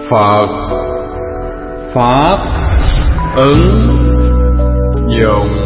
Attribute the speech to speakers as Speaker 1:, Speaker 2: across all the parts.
Speaker 1: Phật Pháp ứng dụng.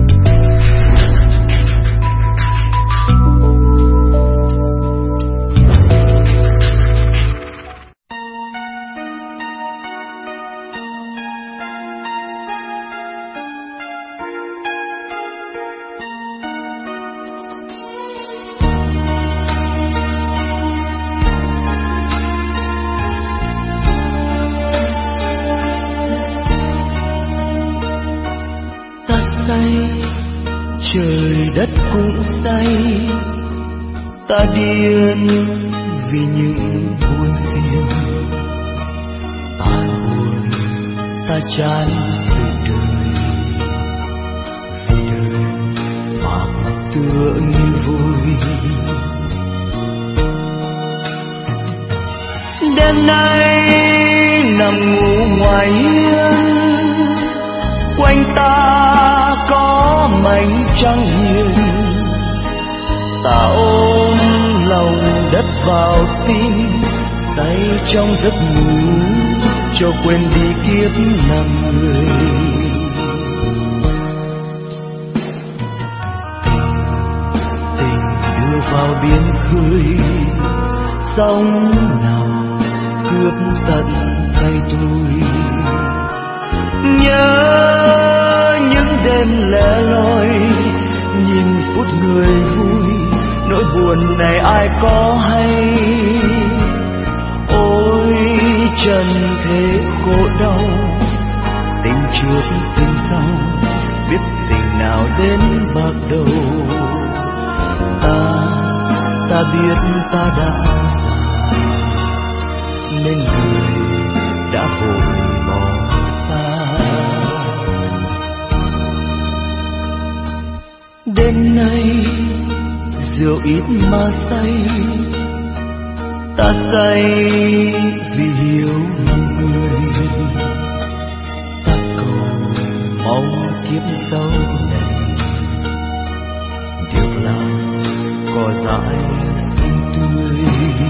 Speaker 2: Trời đất cũng say, ta điên vì những buồn phiền. Ta buồn, ta chán từ đời, vì đời mà tựa như vui. Đêm nay nằm ngủ ngoài hiên, quanh ta có mảnh trăng hiền. Ta ôm lòng đất vào tim, say trong giấc ngủ cho quên đi kiếp làm người. Tình đưa vào biển khơi, sóng nào cướp tận tay tôi. Nhớ những đêm lẻ loi, nhìn phút người vui, nỗi buồn này ai có hay. Ôi trần thế khổ đau, tình trước tình sau, biết tình nào đến bạc đầu. Ta biết ta đã già, nên người đã vội bỏ ta. Đêm nay rượu ít mà say, ta say vì hiểu người. Ta cầu mong kiếp sau này được làm cỏ dại xinh tươi.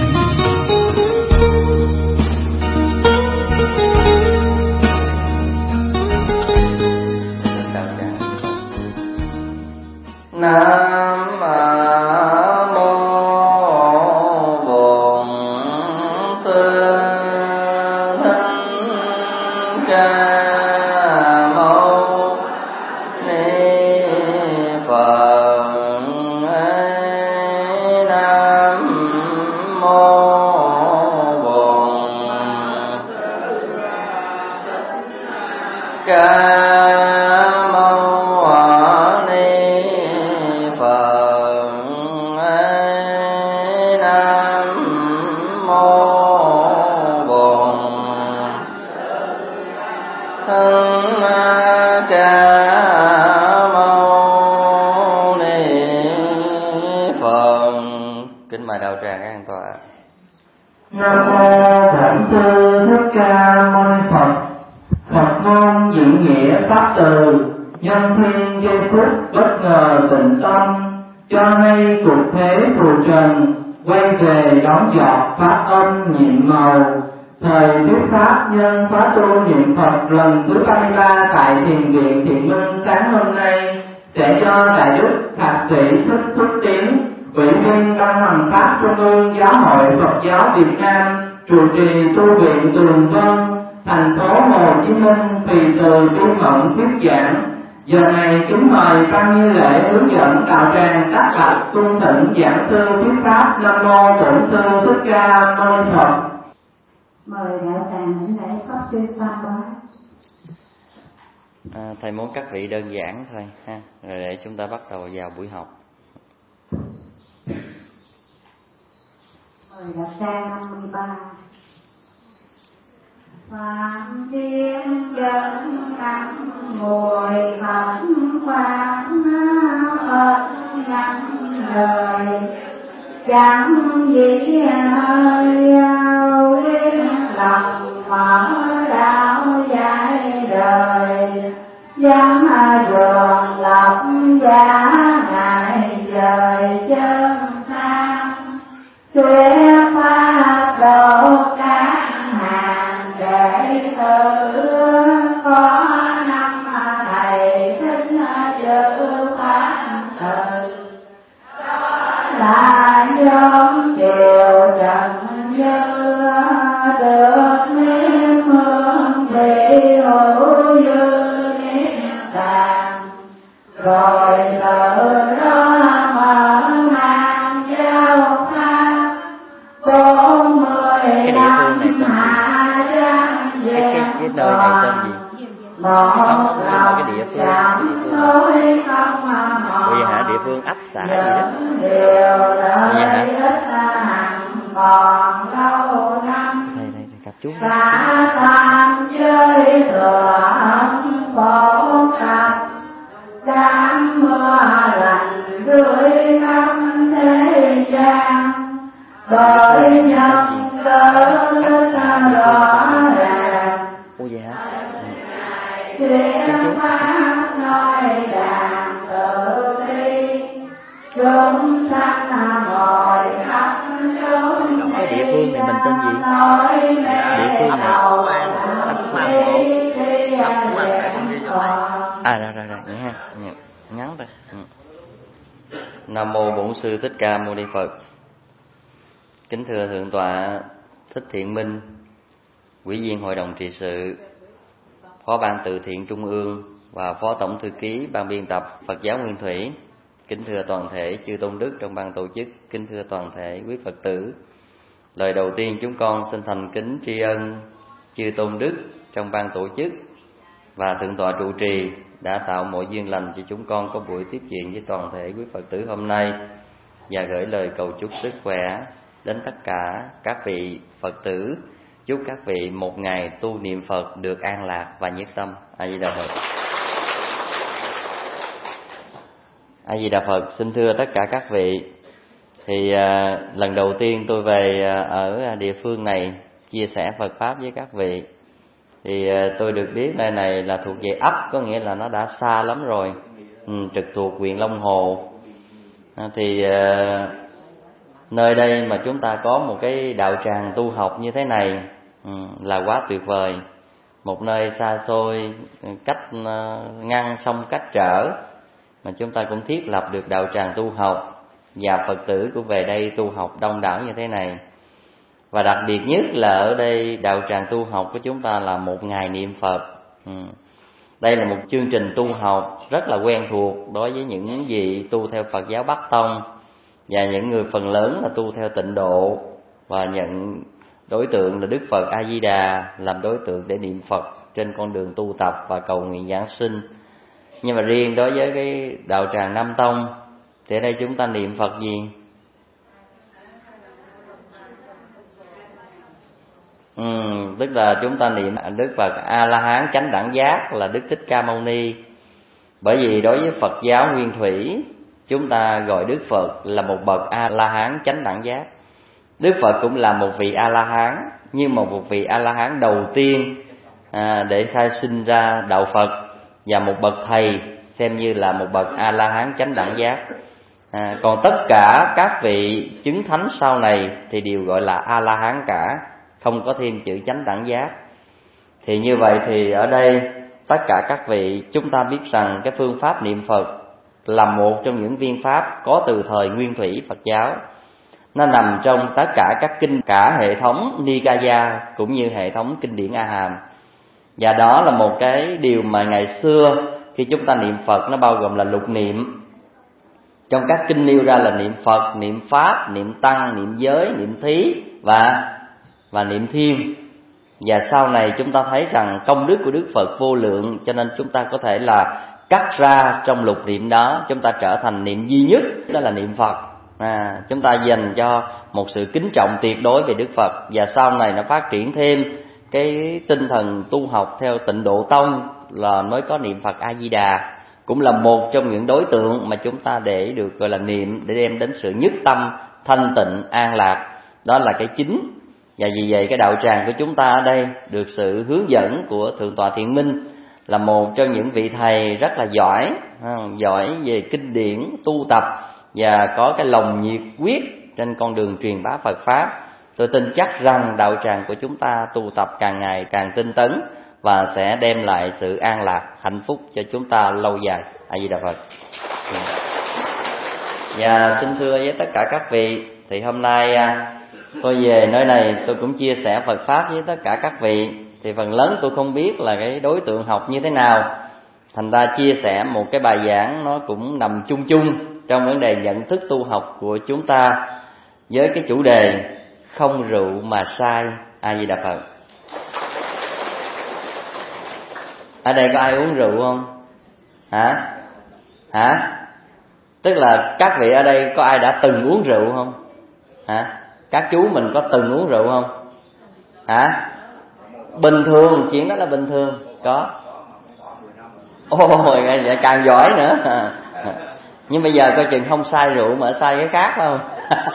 Speaker 3: Nam mô Bổn Sư Thích Ca Mâu Ni Phật. Nam mô Bổn Ca
Speaker 4: pháp từ, nhân thiên giây phút bất ngờ tịnh tâm, cho hay cuộc thế phù trần, quay về đón giọt pháp âm nhiệm màu. Thời thuyết pháp nhân khóa tu niệm Phật lần thứ 33 tại Thiền viện Thiện Minh sáng hôm nay sẽ do Đại đức Thạc sĩ Thích Phước Tiến, Ủy viên Ban Hành Pháp Trung ương Giáo hội Phật giáo Việt Nam, trụ trì tu viện Tường Vân, thành phố Hồ Chí Minh tùy từ Trung Mẫn thuyết giảng. Giờ này kính mời Tăng Như Lễ hướng dẫn đạo tràng các bậc tôn thỉnh giảng sư thuyết pháp. Nam mô Bổn Sư Thích Ca Mâu Ni Phật.
Speaker 5: Mời đạo tràng đến lễ pháp sư Tam Bá.
Speaker 3: Thầy muốn các vị đơn giản thôi ha, rồi để chúng ta bắt đầu vào buổi học.
Speaker 5: Mời đạo tràng 53. Phạm thiên dân nắng ngồi khẩn khoan ơn nắng lời, chẳng gì hơi yên lòng mở đạo dạy đời. Dám dường lập giá ngài dời chân sang, thuyết pháp độ các hàng được niệm hương vị hữu dư niết bàn, rồi tự đó mở mang giáo pháp 40 năm hạ trang
Speaker 3: cái nơi này tên gì?
Speaker 5: Một lòng
Speaker 3: cái địa phương
Speaker 5: lối không
Speaker 3: Bây giờ hả? Địa phương ấp xã gì đó.
Speaker 5: điều lợi ích hằng còn lâu năm.
Speaker 3: Đây gặp chú.
Speaker 5: Cả tham chơi thừa ấm khổ cặp, đám mưa lạnh rơi khắp thế gian, bởi nhân cớ ta rõ ràng.
Speaker 3: Ủa vậy hả?
Speaker 5: Thuyết pháp nói đàn tự ti, chúng sanh ngồi khắp chốn.
Speaker 3: Cái địa phương này mình tên gì? Địa phương này rồi nghe ha, ngắn thôi. Nam mô Bổn Sư Thích Ca Mâu Ni Phật. Kính thưa Thượng tọa Thích Thiện Minh, Ủy viên Hội đồng trị sự, Phó ban Từ thiện Trung ương và Phó tổng thư ký ban biên tập Phật giáo Nguyên Thủy. Kính thưa toàn thể chư tôn đức trong ban tổ chức, kính thưa toàn thể quý Phật tử. Lời đầu tiên chúng con xin thành kính tri ân chư tôn đức trong ban tổ chức và Thượng tọa trụ trì đã tạo mọi duyên lành cho chúng con có buổi tiếp chuyện với toàn thể quý Phật tử hôm nay, và gửi lời cầu chúc sức khỏe đến tất cả các vị Phật tử. Chúc các vị một ngày tu niệm Phật được an lạc và nhất tâm. A Di Đà Phật. A Di Đà Phật. Xin thưa tất cả các vị, thì lần đầu tiên tôi về ở địa phương này chia sẻ Phật pháp với các vị, thì tôi được biết nơi này là thuộc về ấp, có nghĩa là nó đã xa lắm rồi, trực thuộc huyện Long Hồ. Thì nơi đây mà chúng ta có một cái đạo tràng tu học như thế này là quá tuyệt vời. Một nơi xa xôi, cách ngăn sông cách trở, mà chúng ta cũng thiết lập được đạo tràng tu học, và Phật tử cũng về đây tu học đông đảo như thế này. Và đặc biệt nhất là ở đây đạo tràng tu học của chúng ta là một ngày niệm Phật. Đây là một chương trình tu học rất là quen thuộc đối với những vị tu theo Phật giáo Bắc Tông, và những người phần lớn là tu theo Tịnh Độ, và nhận đối tượng là Đức Phật A Di Đà làm đối tượng để niệm Phật trên con đường tu tập và cầu nguyện giảng sinh. Nhưng mà riêng đối với cái đạo tràng Nam Tông thì ở đây chúng ta niệm Phật gì? Tức là chúng ta niệm Đức Phật A La Hán Chánh Đẳng Giác là Đức Thích Ca Mâu Ni. Bởi vì đối với Phật giáo Nguyên Thủy, chúng ta gọi Đức Phật là một bậc A La Hán Chánh Đẳng Giác. Đức Phật cũng là một vị A La Hán, nhưng mà một vị A La Hán đầu tiên để khai sinh ra đạo Phật, và một bậc thầy xem như là một bậc A La Hán Chánh Đẳng Giác. Còn tất cả các vị chứng thánh sau này thì đều gọi là A La Hán cả, không có thêm chữ Chánh Đẳng Giác. Thì như vậy thì ở đây tất cả các vị chúng ta biết rằng cái phương pháp niệm Phật là một trong những viên pháp có từ thời Nguyên Thủy Phật giáo. Nó nằm trong tất cả các kinh, cả hệ thống Nikaya cũng như hệ thống kinh điển A Hàm. Và đó là một cái điều mà ngày xưa khi chúng ta niệm Phật nó bao gồm là lục niệm. Trong các kinh nêu ra là niệm Phật, niệm Pháp, niệm Tăng, niệm Giới, niệm Thí và niệm Thiên. Và sau này chúng ta thấy rằng công đức của Đức Phật vô lượng, cho nên chúng ta có thể là cắt ra trong lục niệm đó, chúng ta trở thành niệm duy nhất, đó là niệm Phật. Chúng ta dành cho một sự kính trọng tuyệt đối về Đức Phật. Và sau này nó phát triển thêm cái tinh thần tu học theo Tịnh Độ Tông là mới có niệm Phật A Di Đà, cũng là một trong những đối tượng mà chúng ta để được gọi là niệm để đem đến sự nhất tâm, thanh tịnh, an lạc. Đó là cái chính. Và vì vậy cái đạo tràng của chúng ta ở đây được sự hướng dẫn của Thượng tọa Thiện Minh, là một trong những vị thầy rất là giỏi về kinh điển tu tập, và có cái lòng nhiệt quyết trên con đường truyền bá Phật pháp. Tôi tin chắc rằng đạo tràng của chúng ta tu tập càng ngày càng tinh tấn và sẽ đem lại sự an lạc, hạnh phúc cho chúng ta lâu dài. A Di Đà Phật. Và xin thưa với tất cả các vị, thì hôm nay Tôi về nơi này tôi cũng chia sẻ Phật Pháp với tất cả các vị. Thì phần lớn tôi không biết là cái đối tượng học như thế nào, thành ra chia sẻ một cái bài giảng nó cũng nằm chung chung trong vấn đề nhận thức tu học của chúng ta, với cái chủ đề không rượu mà sai. A Di Đà Phật. Ở đây có ai uống rượu không? Hả? Tức là các vị ở đây có ai đã từng uống rượu không? Các chú mình có từng uống rượu không? Bình thường, chuyện đó là bình thường. Có. Ôi, vậy càng giỏi nữa. Nhưng bây giờ coi chừng không sai rượu mà sai cái khác phải không?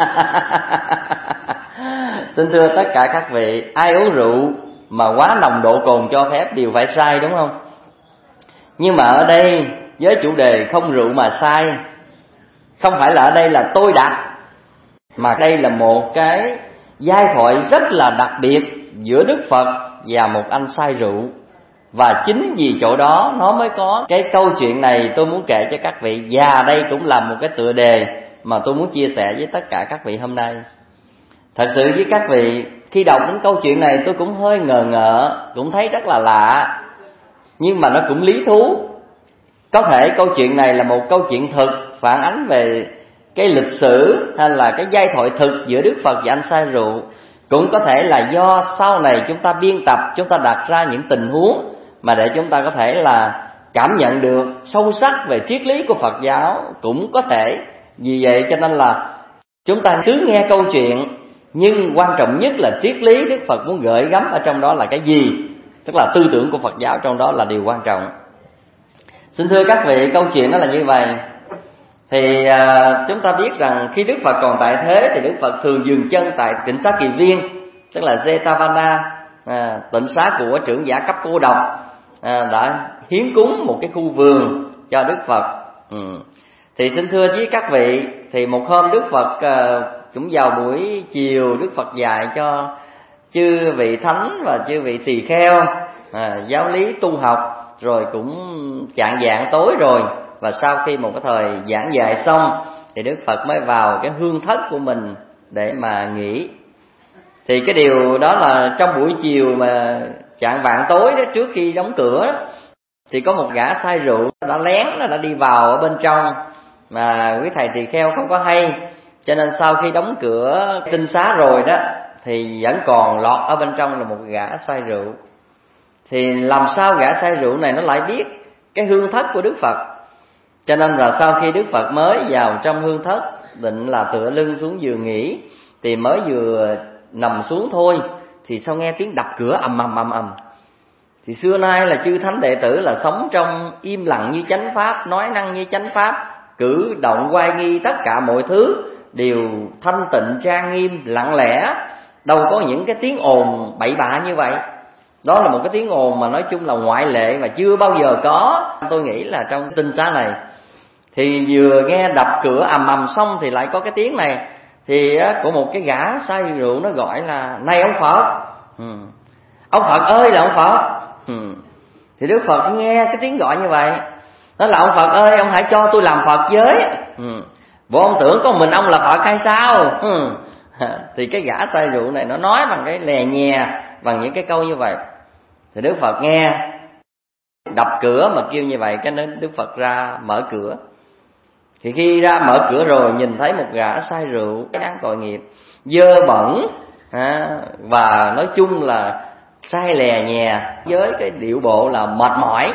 Speaker 3: Xin thưa tất cả các vị, ai uống rượu mà quá nồng độ cồn cho phép đều phải sai, đúng không? Nhưng mà ở đây với chủ đề không rượu mà sai, không phải là ở đây là tôi đặt, mà đây là một cái giai thoại rất là đặc biệt giữa Đức Phật và một anh say rượu. Và chính vì chỗ đó nó mới có cái câu chuyện này tôi muốn kể cho các vị. Và đây cũng là một cái tựa đề mà tôi muốn chia sẻ với tất cả các vị hôm nay. Thật sự với các vị, khi đọc đến câu chuyện này tôi cũng hơi ngờ ngợ, cũng thấy rất là lạ, nhưng mà nó cũng lý thú. Có thể câu chuyện này là một câu chuyện thực, phản ánh về cái lịch sử hay là cái giai thoại thực giữa Đức Phật và anh say rượu. Cũng có thể là do sau này chúng ta biên tập, chúng ta đặt ra những tình huống mà để chúng ta có thể là cảm nhận được sâu sắc về triết lý của Phật giáo. Cũng có thể. Vì vậy cho nên là chúng ta cứ nghe câu chuyện, nhưng quan trọng nhất là triết lý Đức Phật muốn gửi gắm ở trong đó là cái gì, tức là tư tưởng của Phật giáo trong đó là điều quan trọng. Xin thưa các vị, câu chuyện đó là như vậy. Thì chúng ta biết rằng khi Đức Phật còn tại thế thì Đức Phật thường dừng chân tại tịnh xá Kỳ Viên, tức là Jetavana, tịnh xá của trưởng giả cấp cô độc, đã hiến cúng một cái khu vườn cho Đức Phật. Thì xin thưa với các vị, thì một hôm Đức Phật cũng vào buổi chiều, Đức Phật dạy cho chư vị thánh và chư vị tỳ kheo giáo lý tu học, rồi cũng chạng vạng tối rồi. Và sau khi một cái thời giảng dạy xong thì Đức Phật mới vào cái hương thất của mình để mà nghỉ. Thì cái điều đó là trong buổi chiều mà chạng vạng tối đó, trước khi đóng cửa đó, thì có một gã say rượu đã lén, nó đã đi vào ở bên trong mà quý thầy tỳ kheo không có hay. Cho nên sau khi đóng cửa tinh xá rồi đó thì vẫn còn lọt ở bên trong là một gã say rượu. Thì làm sao gã say rượu này nó lại biết cái hương thất của Đức Phật? Cho nên là sau khi Đức Phật mới vào trong hương thất, định là tựa lưng xuống giường nghỉ, thì mới vừa nằm xuống thôi thì sao nghe tiếng đập cửa ầm ầm ầm ầm. Thì xưa nay là chư thánh đệ tử là sống trong im lặng như chánh pháp, nói năng như chánh pháp, cử động oai nghi, tất cả mọi thứ đều thanh tịnh trang nghiêm lặng lẽ, đâu có những cái tiếng ồn bậy bạ như vậy. Đó là một cái tiếng ồn mà nói chung là ngoại lệ và chưa bao giờ có, tôi nghĩ là trong tinh xá này. Thì vừa nghe đập cửa ầm ầm xong thì lại có cái tiếng này, thì của một cái gã say rượu, nó gọi là: "Này ông Phật!" "Ông Phật ơi là ông Phật!" Thì Đức Phật nghe cái tiếng gọi như vậy, nói là: "Ông Phật ơi, ông hãy cho tôi làm Phật với." Bộ ông tưởng có mình ông là Phật hay sao? Thì cái gã say rượu này nó nói bằng cái lè nhè, bằng những cái câu như vậy. Thì Đức Phật nghe đập cửa mà kêu như vậy, cái nên Đức Phật ra mở cửa. Thì khi ra mở cửa rồi nhìn thấy một gã say rượu, cái đáng tội nghiệp, dơ bẩn, và nói chung là say lè nhè với cái điệu bộ là mệt mỏi.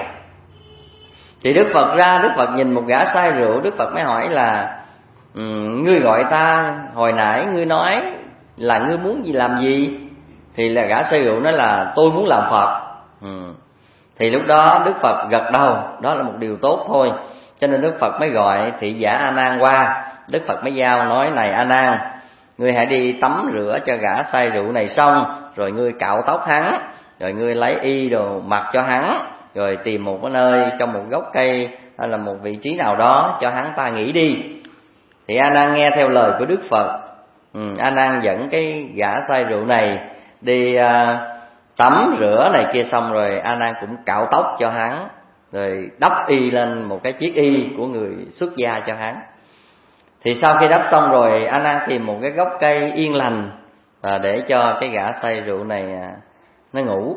Speaker 3: Thì Đức Phật ra, Đức Phật nhìn một gã say rượu, Đức Phật mới hỏi là: "Ngươi gọi ta hồi nãy ngươi nói là ngươi muốn gì làm gì?" Thì là gã say rượu nói là: "Tôi muốn làm Phật." Thì lúc đó Đức Phật gật đầu, đó là một điều tốt thôi. Cho nên Đức Phật mới gọi thị giả A Nan qua. Đức Phật mới giao nói: "Này A Nan, ngươi hãy đi tắm rửa cho gã say rượu này xong, rồi ngươi cạo tóc hắn, rồi ngươi lấy y đồ mặc cho hắn, rồi tìm một cái nơi trong một gốc cây hay là một vị trí nào đó cho hắn ta nghỉ đi." Thì A Nan nghe theo lời của Đức Phật. A Nan dẫn cái gã say rượu này đi tắm rửa này kia xong rồi A Nan cũng cạo tóc cho hắn, rồi đắp y lên một cái chiếc y của người xuất gia cho hắn. Thì sau khi đắp xong rồi, A Nan tìm một cái gốc cây yên lành và để cho cái gã say rượu này nó ngủ.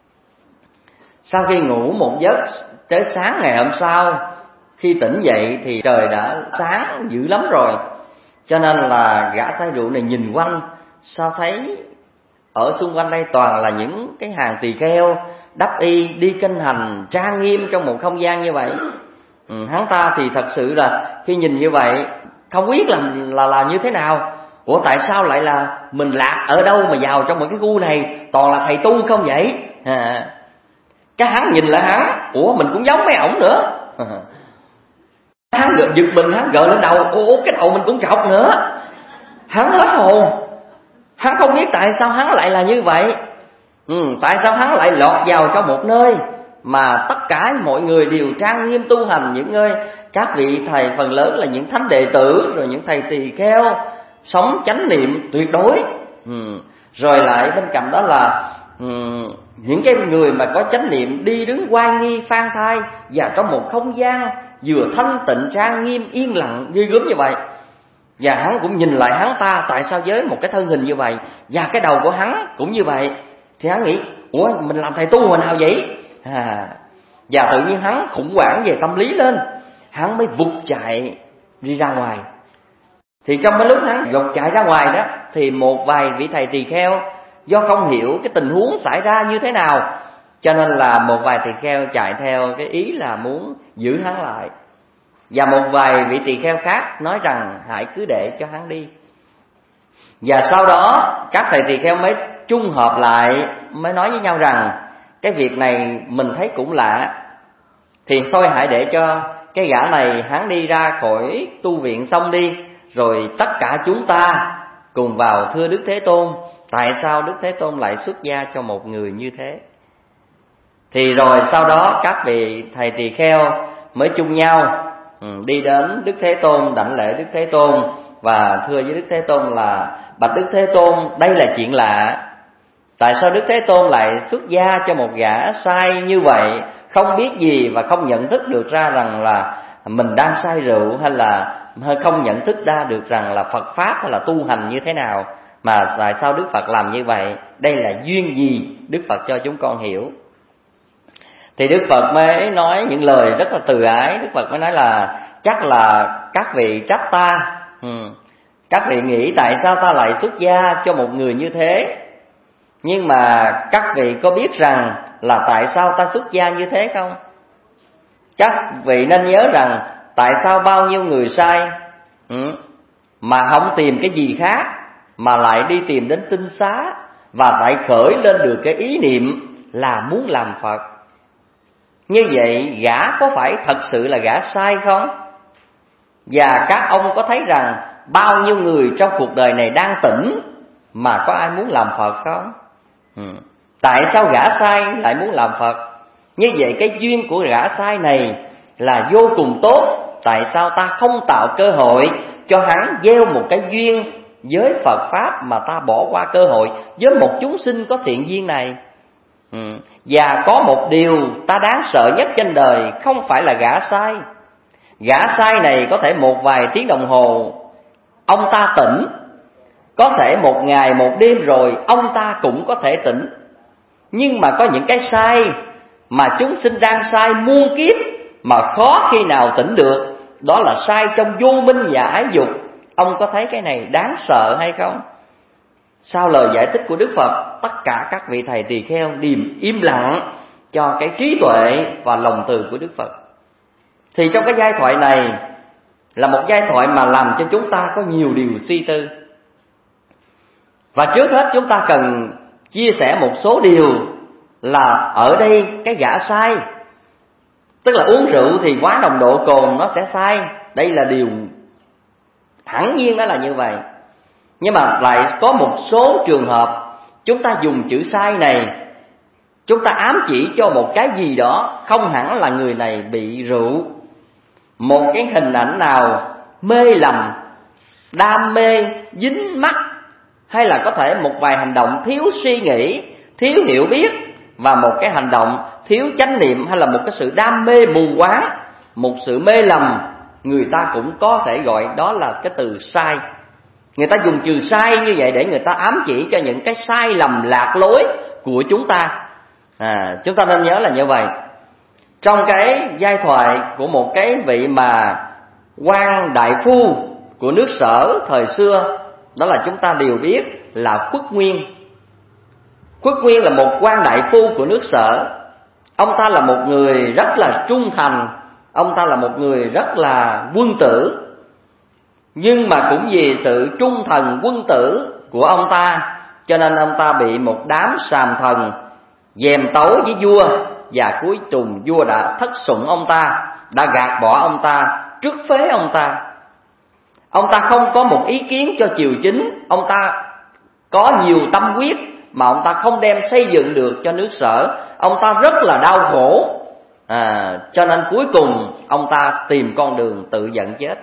Speaker 3: Sau khi ngủ một giấc tới sáng ngày hôm sau, khi tỉnh dậy thì trời đã sáng dữ lắm rồi, cho nên là gã say rượu này nhìn quanh, sao thấy ở xung quanh đây toàn là những cái hàng tỳ kheo đắp y đi kinh hành trang nghiêm trong một không gian như vậy. Hắn ta thì thật sự là khi nhìn như vậy không biết là như thế nào. Ủa tại sao lại là mình lạc ở đâu mà vào trong một cái khu này toàn là thầy tu không vậy? Cái hắn nhìn lại hắn, ủa mình cũng giống mấy ổng nữa. Hắn giật mình, hắn gợn lên đầu, ủa cái đầu mình cũng trọc nữa. Hắn hết hồn, hắn không biết tại sao hắn lại là như vậy. Tại sao hắn lại lọt vào trong một nơi mà tất cả mọi người đều trang nghiêm tu hành, những nơi các vị thầy phần lớn là những thánh đệ tử, rồi những thầy tỳ kheo sống chánh niệm tuyệt đối. Rồi lại bên cạnh đó là những cái người mà có chánh niệm đi đứng oai nghi phan thai, và trong một không gian vừa thanh tịnh trang nghiêm yên lặng ghê gớm như vậy. Và hắn cũng nhìn lại hắn ta, tại sao với một cái thân hình như vậy và cái đầu của hắn cũng như vậy, thì hắn nghĩ ủa mình làm thầy tu hồi nào vậy? Và tự nhiên hắn khủng hoảng về tâm lý lên, hắn mới vụt chạy đi ra ngoài. Thì trong cái lúc hắn vụt chạy ra ngoài đó, thì một vài vị thầy tỳ kheo do không hiểu cái tình huống xảy ra như thế nào, cho nên là một vài tỳ kheo chạy theo cái ý là muốn giữ hắn lại, và một vài vị tỳ kheo khác nói rằng hãy cứ để cho hắn đi. Và sau đó các thầy tỳ kheo mới chung hợp lại, mới nói với nhau rằng cái việc này mình thấy cũng lạ, thì thôi hãy để cho cái gã này hắn đi ra khỏi tu viện xong đi, rồi tất cả chúng ta cùng vào thưa Đức Thế Tôn, tại sao Đức Thế Tôn lại xuất gia cho một người như thế? Thì rồi sau đó các vị thầy tỳ kheo mới chung nhau đi đến Đức Thế Tôn, đảnh lễ Đức Thế Tôn và thưa với Đức Thế Tôn là: bạch Đức Thế Tôn, đây là chuyện lạ. Tại sao Đức Thế Tôn lại xuất gia cho một gã sai như vậy, không biết gì và không nhận thức được ra rằng là mình đang say rượu, hay là không nhận thức ra được rằng là Phật Pháp hay là tu hành như thế nào, mà tại sao Đức Phật làm như vậy? Đây là duyên gì? Đức Phật cho chúng con hiểu. Thì Đức Phật mới nói những lời rất là từ ái. Đức Phật mới nói là chắc là các vị trách ta, các vị nghĩ tại sao ta lại xuất gia cho một người như thế. Nhưng mà các vị có biết rằng là tại sao ta xuất gia như thế không? Các vị nên nhớ rằng tại sao bao nhiêu người sai mà không tìm cái gì khác mà lại đi tìm đến tinh xá, và lại khởi lên được cái ý niệm là muốn làm Phật. Như vậy gã có phải thật sự là gã sai không? Và các ông có thấy rằng bao nhiêu người trong cuộc đời này đang tỉnh mà có ai muốn làm Phật không? Tại sao gã sai lại muốn làm Phật? Như vậy cái duyên của gã sai này là vô cùng tốt. Tại sao ta không tạo cơ hội cho hắn gieo một cái duyên với Phật Pháp, mà ta bỏ qua cơ hội với một chúng sinh có thiện duyên này? Và có một điều ta đáng sợ nhất trên đời không phải là gã sai. Gã sai này có thể một vài tiếng đồng hồ ông ta tỉnh, có thể một ngày một đêm rồi ông ta cũng có thể tỉnh. Nhưng mà có những cái sai mà chúng sinh đang sai muôn kiếp mà khó khi nào tỉnh được, đó là sai trong vô minh và ái dục. Ông có thấy cái này đáng sợ hay không? Sau lời giải thích của Đức Phật, tất cả các vị thầy tỳ kheo điềm im lặng cho cái trí tuệ và lòng từ của Đức Phật. Thì trong cái giai thoại này là một giai thoại mà làm cho chúng ta có nhiều điều suy tư. Và trước hết chúng ta cần chia sẻ một số điều là ở đây cái gã sai, tức là uống rượu thì quá nồng độ cồn nó sẽ sai. Đây là điều hẳn nhiên đó là như vậy. Nhưng mà lại có một số trường hợp chúng ta dùng chữ sai này, chúng ta ám chỉ cho một cái gì đó, không hẳn là người này bị rượu. Một cái hình ảnh nào mê lầm, đam mê, dính mắc, hay là có thể một vài hành động thiếu suy nghĩ, thiếu hiểu biết, và một cái hành động thiếu chánh niệm, hay là một cái sự đam mê mù quáng, một sự mê lầm, người ta cũng có thể gọi đó là cái từ sai. Người ta dùng từ sai như vậy để người ta ám chỉ cho những cái sai lầm lạc lối của chúng ta. Chúng ta nên nhớ là như vậy. Trong cái giai thoại của một cái vị mà quan đại phu của nước Sở thời xưa, đó là chúng ta đều biết là Khuất Nguyên. Khuất Nguyên là một quan đại phu của nước Sở. Ông ta là một người rất là trung thành, ông ta là một người rất là quân tử. Nhưng mà cũng vì sự trung thần quân tử của ông ta, cho nên ông ta bị một đám sàm thần dèm tấu với vua, và cuối cùng vua đã thất sủng ông ta, đã gạt bỏ ông ta, trút phế ông ta. Ông ta không có một ý kiến cho triều chính, ông ta có nhiều tâm huyết mà ông ta không đem xây dựng được cho nước Sở. Ông ta rất là đau khổ, cho nên cuối cùng ông ta tìm con đường tự giận chết.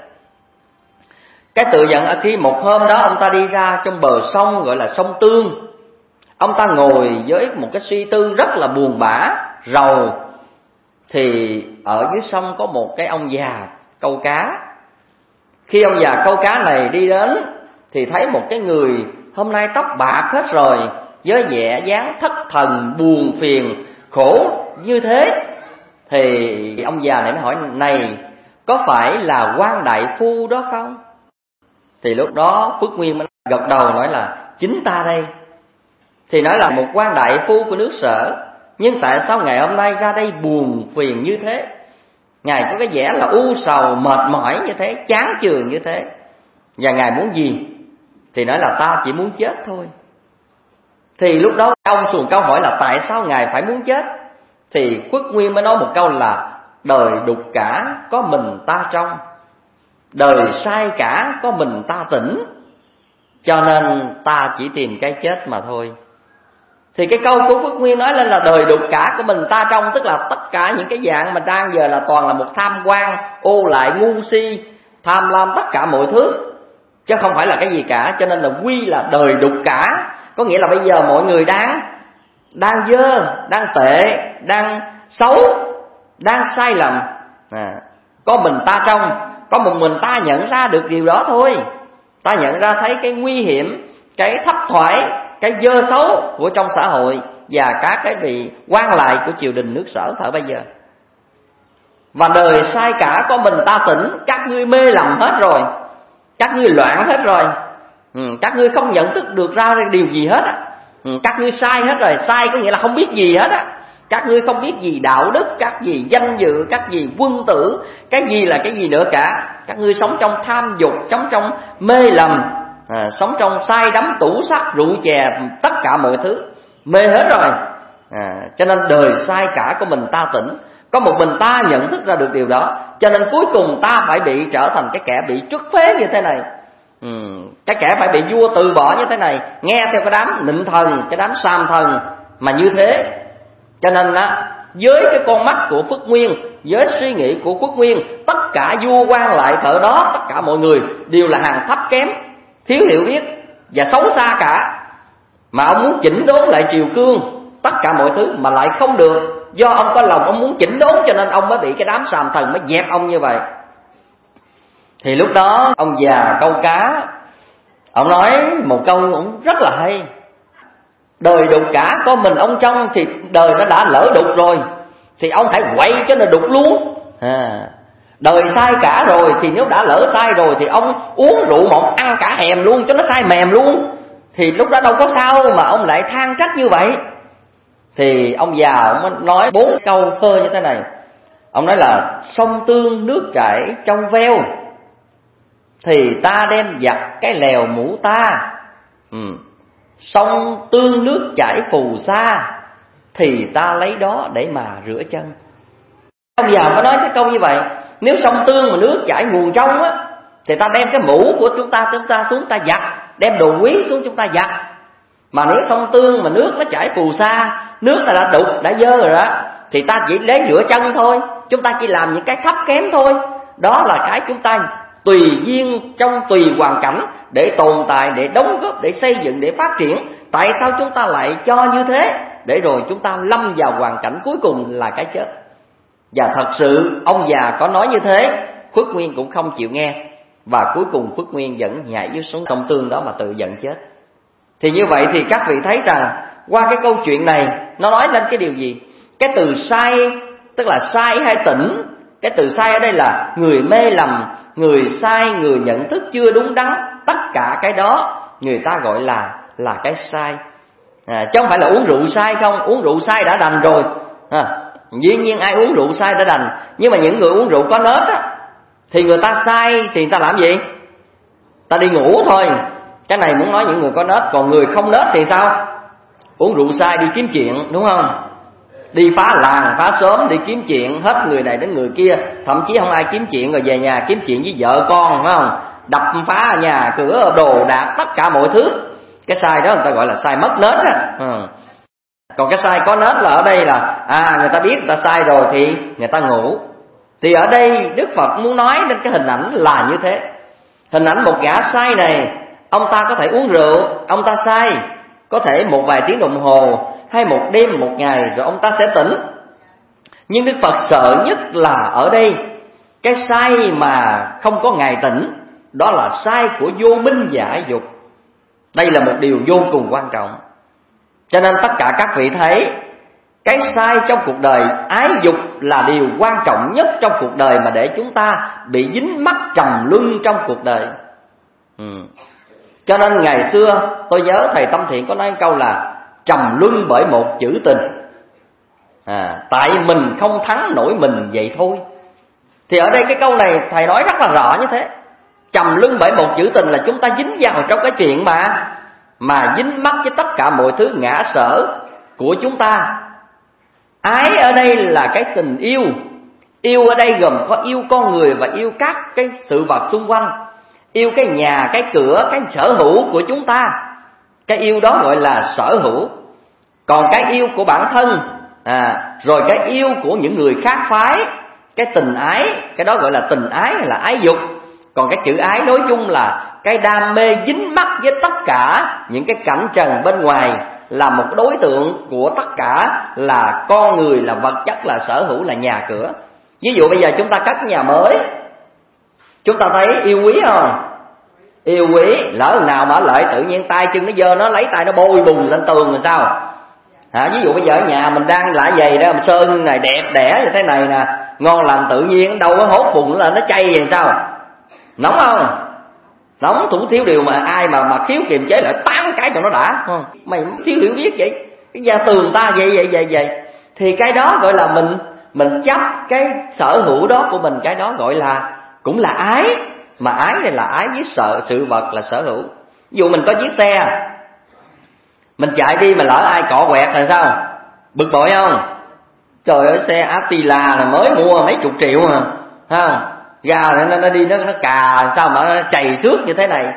Speaker 3: Cái tự giận ở khi một hôm đó ông ta đi ra trong bờ sông gọi là sông Tương. Ông ta ngồi với một cái suy tư rất là buồn bã, rầu. Thì ở dưới sông có một cái ông già câu cá. Khi ông già câu cá này đi đến thì thấy một cái người hôm nay tóc bạc hết rồi, với vẻ dáng thất thần, buồn phiền, khổ như thế. Thì ông già này mới hỏi: này, có phải là quan đại phu đó không? Thì lúc đó Phước Nguyên mới gật đầu nói là chính ta đây. Thì nói là một quan đại phu của nước Sở, nhưng tại sao ngày hôm nay ra đây buồn phiền như thế? Ngài có cái vẻ là u sầu, mệt mỏi như thế, chán chường như thế. Và Ngài muốn gì? Thì nói là ta chỉ muốn chết thôi. Thì lúc đó ông xuồng câu hỏi là tại sao Ngài phải muốn chết? Thì Khuất Nguyên mới nói một câu là đời đục cả có mình ta trong, đời sai cả có mình ta tỉnh, cho nên ta chỉ tìm cái chết mà thôi. Thì cái câu của Phước Nguyên nói lên là đời đục cả của mình ta trong, tức là tất cả những cái dạng mà đang giờ là toàn là một tham quan, ô lại, ngu si, tham lam tất cả mọi thứ, chứ không phải là cái gì cả. Cho nên là quy là đời đục cả, có nghĩa là bây giờ mọi người đang dơ, đang tệ, đang xấu, đang sai lầm. Có mình ta trong, có một mình ta nhận ra được điều đó thôi. Ta nhận ra thấy cái nguy hiểm, cái thấp thoải, cái dơ xấu của trong xã hội và các cái vị quan lại của triều đình nước Sở thời bây giờ. Và đời sai cả có mình ta tỉnh, các ngươi mê lầm hết rồi, các ngươi loạn hết rồi, các ngươi không nhận thức được ra điều gì hết á. Các ngươi sai hết rồi, sai có nghĩa là không biết gì hết á. Các ngươi không biết gì đạo đức, các gì danh dự, các gì quân tử, cái gì là cái gì nữa cả. Các ngươi sống trong tham dục, sống trong mê lầm, sống trong say đắm tủ sắt, rượu chè, tất cả mọi thứ mê hết rồi. Cho nên đời sai cả của mình ta tỉnh, có một mình ta nhận thức ra được điều đó. Cho nên cuối cùng ta phải bị trở thành cái kẻ bị trút phế như thế này. Cái kẻ phải bị vua từ bỏ như thế này, nghe theo cái đám nịnh thần, cái đám sam thần mà như thế. Cho nên với cái con mắt của Phước Nguyên, với suy nghĩ của Khuất Nguyên, tất cả vua quan lại thợ đó, tất cả mọi người đều là hàng thấp kém, thiếu hiểu biết và xấu xa cả. Mà ông muốn chỉnh đốn lại triều cương, tất cả mọi thứ mà lại không được. Do ông có lòng ông muốn chỉnh đốn, cho nên ông mới bị cái đám sàm thần mới dẹp ông như vậy. Thì lúc đó ông già câu cá, ông nói một câu cũng rất là hay: đời đục cả có mình ông trong, thì đời nó đã lỡ đục rồi thì ông hãy quậy cho nó đục luôn. Đời sai cả rồi thì nếu đã lỡ sai rồi thì ông uống rượu mà ông ăn cả hèm luôn cho nó sai mềm luôn, thì lúc đó đâu có sao mà ông lại than trách như vậy. Thì ông già ông nói 4 câu thơ như thế này. Ông nói là sông Tương nước chảy trong veo, thì ta đem giặt cái lèo mũ ta. Sông Tương nước chảy phù sa, thì ta lấy đó để mà rửa chân. Ông già mới nói cái câu như vậy. Nếu sông Tương mà nước chảy nguồn trong á, thì ta đem cái mũ của chúng ta xuống ta giặt, đem đồ quý xuống chúng ta giặt. Mà nếu sông Tương mà nước nó chảy phù sa, nước là đã đục, đã dơ rồi đó, thì ta chỉ lấy rửa chân thôi. Chúng ta chỉ làm những cái thấp kém thôi. Đó là cái chúng ta tùy duyên, trong tùy hoàn cảnh để tồn tại, để đóng góp, để xây dựng, để phát triển. Tại sao chúng ta lại cho như thế? Để rồi chúng ta lâm vào hoàn cảnh cuối cùng là cái chết. Và thật sự ông già có nói như thế, Khuất Nguyên cũng không chịu nghe. và cuối cùng Phước Nguyên vẫn nhảy dưới xuống sông Tương đó mà tự giận chết. Thì như vậy thì các vị thấy rằng qua cái câu chuyện này nó nói lên cái điều gì? Cái từ sai tức là sai hay tỉnh. Cái từ sai ở đây là người mê lầm, người sai, người nhận thức chưa đúng đắn. Tất cả cái đó người ta gọi là cái sai. Chứ không phải là uống rượu sai không. Uống rượu sai đã đành rồi. Dĩ nhiên ai uống rượu sai đã đành. Nhưng mà những người uống rượu có nết á, thì người ta sai thì người ta làm gì? Ta đi ngủ thôi. Cái này muốn nói những người có nết. Còn người không nết thì sao? Uống rượu sai đi kiếm chuyện, đúng không? Đi phá làng, phá xóm, đi kiếm chuyện, hết người này đến người kia. Thậm chí không ai kiếm chuyện rồi về nhà kiếm chuyện với vợ con, phải không? Đập phá nhà cửa, đồ đạc, tất cả mọi thứ. Cái sai đó người ta gọi là sai mất nết á. Còn cái sai có nết là ở đây là người ta biết người ta sai rồi thì người ta ngủ. Thì ở đây Đức Phật muốn nói đến cái hình ảnh là như thế. Hình ảnh một gã sai này, ông ta có thể uống rượu, ông ta sai, có thể một vài tiếng đồng hồ hay một đêm một ngày rồi ông ta sẽ tỉnh. Nhưng Đức Phật sợ nhất là ở đây cái sai mà không có ngày tỉnh, đó là sai của vô minh và ái dục. Đây là một điều vô cùng quan trọng. Cho nên tất cả các vị thấy cái sai trong cuộc đời, ái dục là điều quan trọng nhất trong cuộc đời mà để chúng ta bị dính mắc trầm luân trong cuộc đời. Cho nên ngày xưa tôi nhớ thầy Tâm Thiện có nói câu là trầm luân bởi một chữ tình. Tại mình không thắng nổi mình vậy thôi. Thì ở đây cái câu này thầy nói rất là rõ như thế. Trầm luân bởi một chữ tình là chúng ta dính vào trong cái chuyện mà dính mắc với tất cả mọi thứ ngã sở của chúng ta. Ái ở đây là cái tình yêu. Yêu ở đây gồm có yêu con người và yêu các cái sự vật xung quanh. Yêu cái nhà, cái cửa, cái sở hữu của chúng ta. Cái yêu đó gọi là sở hữu. Còn cái yêu của bản thân, rồi cái yêu của những người khác phái, cái tình ái, cái đó gọi là tình ái hay là ái dục. Còn cái chữ ái nói chung là cái đam mê dính mắc với tất cả những cái cảnh trần bên ngoài, là một đối tượng của tất cả là con người, là vật chất, là sở hữu, là nhà cửa. Ví dụ bây giờ chúng ta cất nhà mới, chúng ta thấy yêu quý không? Yêu quý, lỡ nào mà lợi tự nhiên tay chân nó dơ, nó lấy tay nó bôi bùng lên tường rồi sao? Ví dụ bây giờ ở nhà mình đang lạ giày đó, mình sơn này đẹp đẽ như thế này nè, ngon lành tự nhiên đâu có hốt bùng lên nó chay vậy sao? Nóng không? Nóng thủ thiếu điều mà ai mà khiếu kiềm chế lại 8 cái cho nó đã. Mày thiếu hiểu biết vậy, cái da tường ta vậy. Thì cái đó gọi là mình chấp cái sở hữu đó của mình, cái đó gọi là cũng là ái. Mà ái này là ái với sự vật là sở hữu. Ví dụ mình có chiếc xe, mình chạy đi mà lỡ ai cọ quẹt là sao? Bực bội không? Trời ơi, xe Attila là mới mua mấy chục triệu mà, ha? Ra nó đi nó cà sao mà nó chày xước như thế này.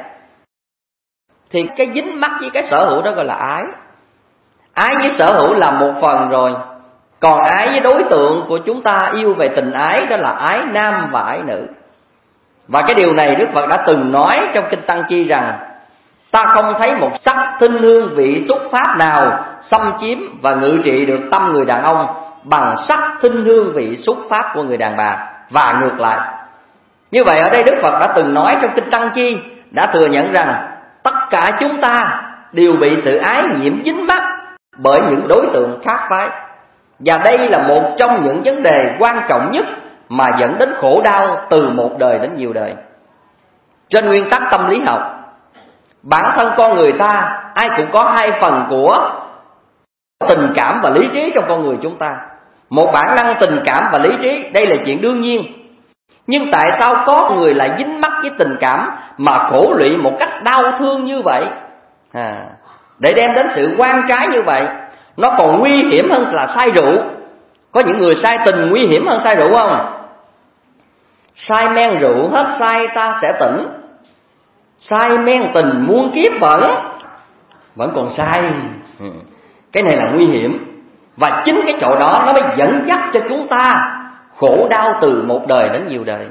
Speaker 3: Thì cái dính mắc với cái sở hữu đó gọi là ái. Ái với sở hữu là một phần rồi. Còn ái với đối tượng của chúng ta yêu về tình ái, đó là ái nam và ái nữ. Và cái điều này Đức Phật đã từng nói trong Kinh Tăng Chi rằng ta không thấy một sắc thinh hương vị xúc pháp nào xâm chiếm và ngự trị được tâm người đàn ông bằng sắc thinh hương vị xúc pháp của người đàn bà, và ngược lại. Như vậy ở đây Đức Phật đã từng nói trong Kinh Tăng Chi, đã thừa nhận rằng tất cả chúng ta đều bị sự ái nhiễm dính mắc bởi những đối tượng khác phái. Và đây là một trong những vấn đề quan trọng nhất mà dẫn đến khổ đau từ một đời đến nhiều đời. Trên nguyên tắc tâm lý học, bản thân con người ta ai cũng có hai phần của tình cảm và lý trí trong con người chúng ta. Một bản năng tình cảm và lý trí, đây là chuyện đương nhiên. Nhưng tại sao có người lại dính mắc với tình cảm mà khổ lụy một cách đau thương như vậy? Để đem đến sự oan trái như vậy. Nó còn nguy hiểm hơn là say rượu. Có những người say tình nguy hiểm hơn say rượu không? Say men rượu hết say ta sẽ tỉnh, say men tình muôn kiếp vẫn còn say. Cái này là nguy hiểm. Và chính cái chỗ đó nó mới dẫn dắt cho chúng ta khổ đau từ một đời đến nhiều đời.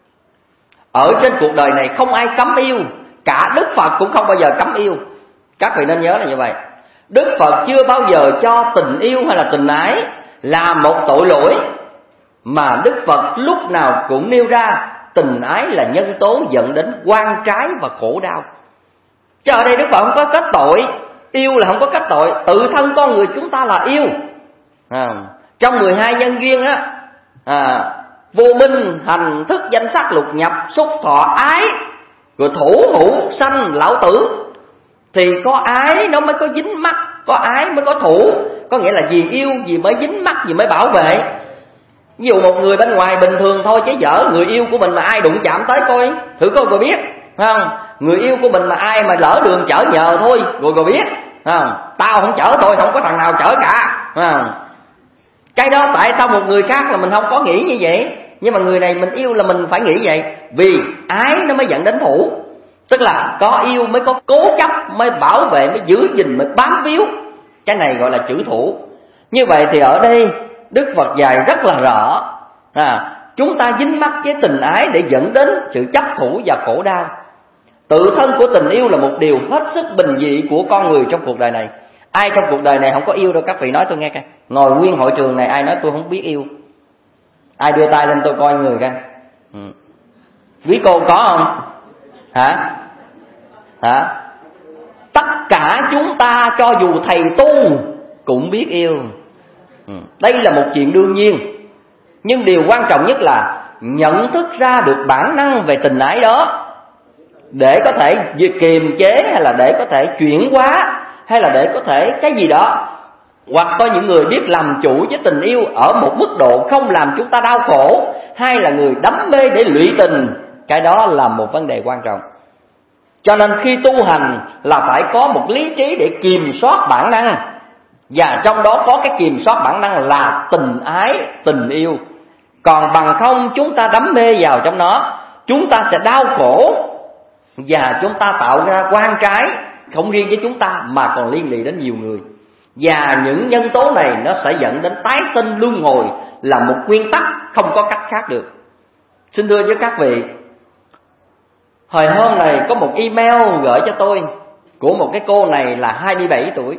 Speaker 3: Ở trên cuộc đời này không ai cấm yêu, cả Đức Phật cũng không bao giờ cấm yêu. Các vị nên nhớ là như vậy. Đức Phật chưa bao giờ cho tình yêu hay là tình ái là một tội lỗi, mà Đức Phật lúc nào cũng nêu ra tình ái là nhân tố dẫn đến oan trái và khổ đau. Chứ ở đây Đức Phật không có kết tội, yêu là không có kết tội, tự thân con người chúng ta là yêu. Trong 12 nhân duyên á, vô minh, hành, thức, danh sắc, lục nhập, xúc, thọ, ái, rồi thủ, hữu, sanh, lão tử. Thì có ái nó mới có dính mắc, có ái mới có thủ. Có nghĩa là vì yêu, vì mới dính mắc, vì mới bảo vệ. Ví dụ một người bên ngoài bình thường thôi chứ dở, người yêu của mình mà ai đụng chạm tới coi, thử coi biết, phải không? Người yêu của mình mà ai mà lỡ đường chở nhờ thôi, rồi biết, không? Tao không chở thôi, không có thằng nào chở cả, không? Cái đó tại sao một người khác là mình không có nghĩ như vậy, nhưng mà người này mình yêu là mình phải nghĩ vậy. Vì ái nó mới dẫn đến thủ. Tức là có yêu mới có cố chấp, mới bảo vệ, mới giữ gìn, mới bám víu. Cái này gọi là chữ thủ. Như vậy thì ở đây Đức Phật dạy rất là rõ, chúng ta dính mắc cái tình ái để dẫn đến sự chấp thủ và khổ đau. Tự thân của tình yêu là một điều hết sức bình dị của con người trong cuộc đời này. Ai trong cuộc đời này không có yêu đâu, các vị nói tôi nghe coi. Ngồi nguyên hội trường này ai nói tôi không biết yêu? Ai đưa tay lên tôi coi người coi. Quý cô có không? Hả? Tất cả chúng ta cho dù thầy tu cũng biết yêu. Đây là một chuyện đương nhiên. Nhưng điều quan trọng nhất là nhận thức ra được bản năng về tình ái đó, để có thể kiềm chế, hay là để có thể chuyển hóa, hay là để có thể cái gì đó. Hoặc có những người biết làm chủ với tình yêu ở một mức độ không làm chúng ta đau khổ, hay là người đắm mê để lụy tình. Cái đó là một vấn đề quan trọng. Cho nên khi tu hành là phải có một lý trí để kiểm soát bản năng. Và trong đó có cái kiểm soát bản năng là tình ái, tình yêu. Còn bằng không chúng ta đắm mê vào trong nó, chúng ta sẽ đau khổ, và chúng ta tạo ra oan trái, không riêng với chúng ta mà còn liên lụy đến nhiều người. Và những nhân tố này nó sẽ dẫn đến tái sinh luân hồi, là một nguyên tắc không có cách khác được. Xin thưa với các vị, hồi hôm này có một email gửi cho tôi của một cái cô này là 27 tuổi.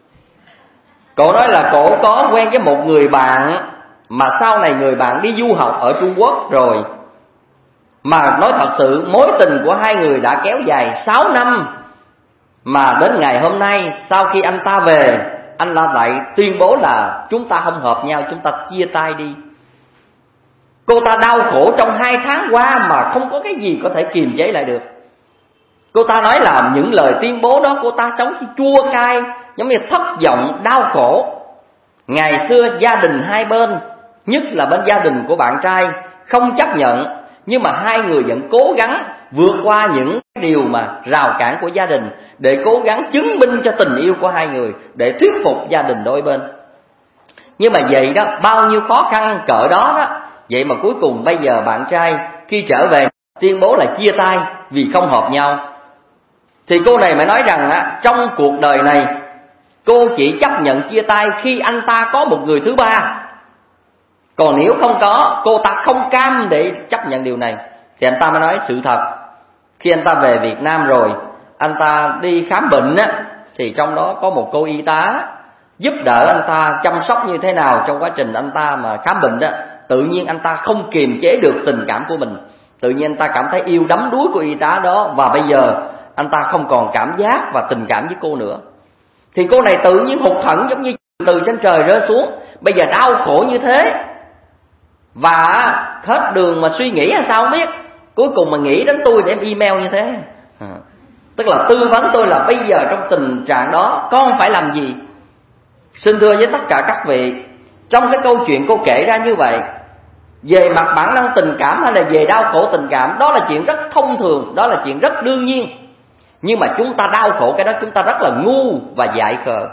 Speaker 3: Cô nói là cô có quen với một người bạn, mà sau này người bạn đi du học ở Trung Quốc rồi. Mà nói thật sự mối tình của hai người đã kéo dài 6 năm. Mà đến ngày hôm nay, sau khi anh ta về, anh ta lại tuyên bố là chúng ta không hợp nhau, chúng ta chia tay đi. Cô ta đau khổ trong 2 tháng qua mà không có cái gì có thể kiềm chế lại được. Cô ta nói là những lời tuyên bố đó cô ta sống chua cay, giống như thất vọng, đau khổ. Ngày xưa gia đình hai bên, nhất là bên gia đình của bạn trai, không chấp nhận, nhưng mà hai người vẫn cố gắng vượt qua những điều mà rào cản của gia đình, để cố gắng chứng minh cho tình yêu của hai người, để thuyết phục gia đình đôi bên. Nhưng mà vậy đó, bao nhiêu khó khăn cỡ đó đó, vậy mà cuối cùng bây giờ bạn trai khi trở về tuyên bố là chia tay vì không hợp nhau. Thì cô này mới nói rằng trong cuộc đời này cô chỉ chấp nhận chia tay khi anh ta có một người thứ ba. Còn nếu không có, cô ta không cam để chấp nhận điều này. Thì anh ta mới nói sự thật. Khi anh ta về Việt Nam rồi, anh ta đi khám bệnh á, thì trong đó có một cô y tá giúp đỡ anh ta chăm sóc như thế nào trong quá trình anh ta mà khám bệnh đó. Tự nhiên anh ta không kiềm chế được tình cảm của mình. Tự nhiên anh ta cảm thấy yêu đắm đuối của y tá đó, và bây giờ anh ta không còn cảm giác và tình cảm với cô nữa. Thì cô này tự nhiên hụt hẫng, giống như từ trên trời rơi xuống, bây giờ đau khổ như thế. Và hết đường mà suy nghĩ là sao không biết, cuối cùng mà nghĩ đến tôi để em email như thế. Tức là tư vấn tôi là bây giờ trong tình trạng đó con phải làm gì. Xin thưa với tất cả các vị, trong cái câu chuyện cô kể ra như vậy, về mặt bản năng tình cảm hay là về đau khổ tình cảm, đó là chuyện rất thông thường, đó là chuyện rất đương nhiên. Nhưng mà chúng ta đau khổ cái đó chúng ta rất là ngu và dại khờ.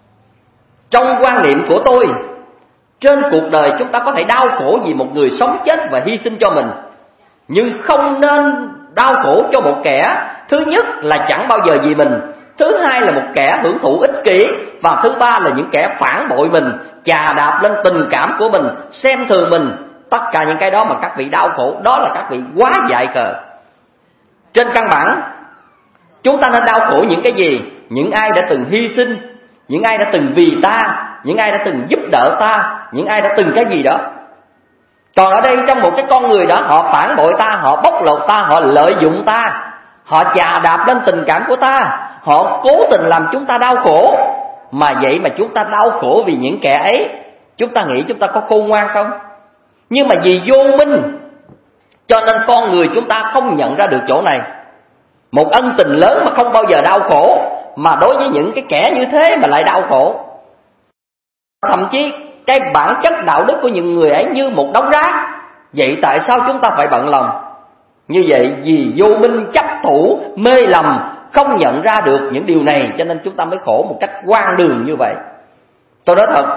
Speaker 3: Trong quan niệm của tôi, trên cuộc đời chúng ta có thể đau khổ vì một người sống chết và hy sinh cho mình, nhưng không nên đau khổ cho một kẻ, thứ nhất là chẳng bao giờ vì mình, thứ hai là một kẻ hưởng thụ ích kỷ, và thứ ba là những kẻ phản bội mình, chà đạp lên tình cảm của mình, xem thường mình. Tất cả những cái đó mà các vị đau khổ, đó là các vị quá dại khờ. Trên căn bản, chúng ta nên đau khổ những cái gì? Những ai đã từng hy sinh, những ai đã từng vì ta, những ai đã từng giúp đỡ ta, những ai đã từng cái gì đó. Còn ở đây trong một cái con người đó, họ phản bội ta, họ bóc lột ta, họ lợi dụng ta, họ chà đạp lên tình cảm của ta, họ cố tình làm chúng ta đau khổ. Mà vậy mà chúng ta đau khổ vì những kẻ ấy, chúng ta nghĩ chúng ta có khôn ngoan không? Nhưng mà vì vô minh, cho nên con người chúng ta không nhận ra được chỗ này. Một ân tình lớn mà không bao giờ đau khổ, mà đối với những cái kẻ như thế mà lại đau khổ. Thậm chí cái bản chất đạo đức của những người ấy như một đống rác. Vậy tại sao chúng ta phải bận lòng? Như vậy vì vô minh chấp thủ, mê lầm, không nhận ra được những điều này, cho nên chúng ta mới khổ một cách hoang đường như vậy. Tôi nói thật,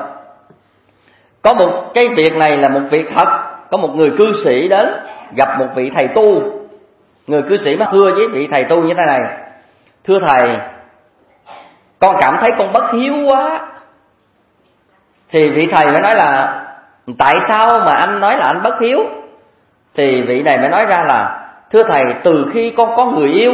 Speaker 3: có một cái việc này là một việc thật. Có một người cư sĩ đến gặp một vị thầy tu. Người cư sĩ mới thưa với vị thầy tu như thế này: thưa thầy, con cảm thấy con bất hiếu quá. Thì vị thầy mới nói là tại sao mà anh nói là anh bất hiếu? Thì vị này mới nói ra là thưa thầy, từ khi con có người yêu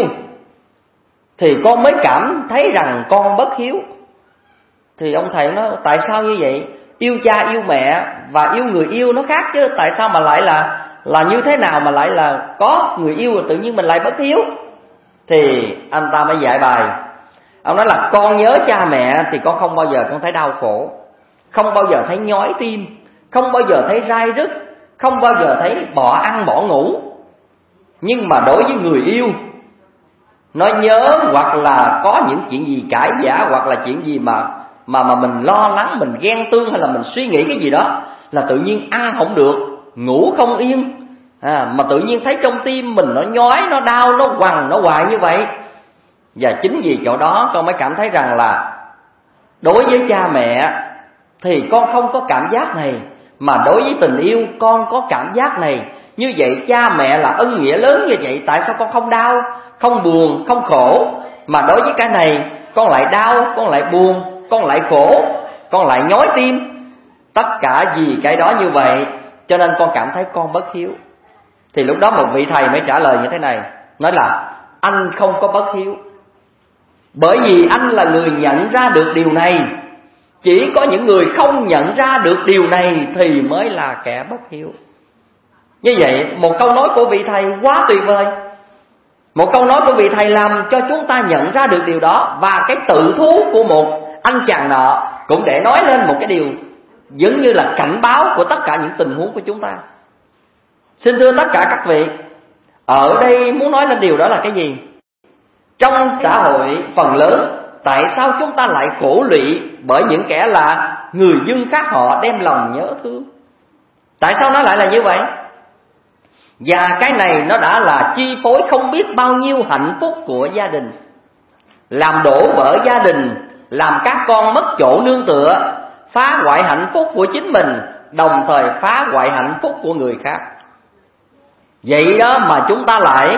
Speaker 3: thì con mới cảm thấy rằng con bất hiếu. Thì ông thầy nói tại sao như vậy? Yêu cha yêu mẹ và yêu người yêu nó khác chứ, tại sao mà lại là như thế nào mà lại là có người yêu rồi tự nhiên mình lại bất hiếu? Thì anh ta mới giải bài. Ông nói là con nhớ cha mẹ thì con không bao giờ con thấy đau khổ, không bao giờ thấy nhói tim, không bao giờ thấy rai rứt, không bao giờ thấy bỏ ăn bỏ ngủ. Nhưng mà đối với người yêu, nó nhớ hoặc là có những chuyện gì cãi vã, hoặc là chuyện gì mà mình lo lắng, mình ghen tương, hay là mình suy nghĩ cái gì đó, là tự nhiên ăn không được, ngủ không yên, mà tự nhiên thấy trong tim mình nó nhói, nó đau, nó quằn, nó hoài như vậy. Và chính vì chỗ đó con mới cảm thấy rằng là đối với cha mẹ thì con không có cảm giác này, mà đối với tình yêu con có cảm giác này. Như vậy cha mẹ là ân nghĩa lớn như vậy, tại sao con không đau, không buồn, không khổ? Mà đối với cái này con lại đau, con lại buồn, con lại khổ, con lại nhói tim. Tất cả vì cái đó như vậy, cho nên con cảm thấy con bất hiếu. Thì lúc đó một vị thầy mới trả lời như thế này, nói là anh không có bất hiếu, bởi vì anh là người nhận ra được điều này. Chỉ có những người không nhận ra được điều này thì mới là kẻ bất hiếu. Như vậy một câu nói của vị thầy quá tuyệt vời. Một câu nói của vị thầy làm cho chúng ta nhận ra được điều đó. Và cái tự thú của một anh chàng nọ cũng để nói lên một cái điều giống như là cảnh báo của tất cả những tình huống của chúng ta. Xin thưa tất cả các vị, ở đây muốn nói lên điều đó là cái gì? Trong xã hội phần lớn, tại sao chúng ta lại khổ lụy bởi những kẻ là người dân khác họ đem lòng nhớ thương? Tại sao nó lại là như vậy? Và cái này nó đã là chi phối không biết bao nhiêu hạnh phúc của gia đình, làm đổ vỡ gia đình, làm các con mất chỗ nương tựa, phá hoại hạnh phúc của chính mình, đồng thời phá hoại hạnh phúc của người khác. Vậy đó mà chúng ta lại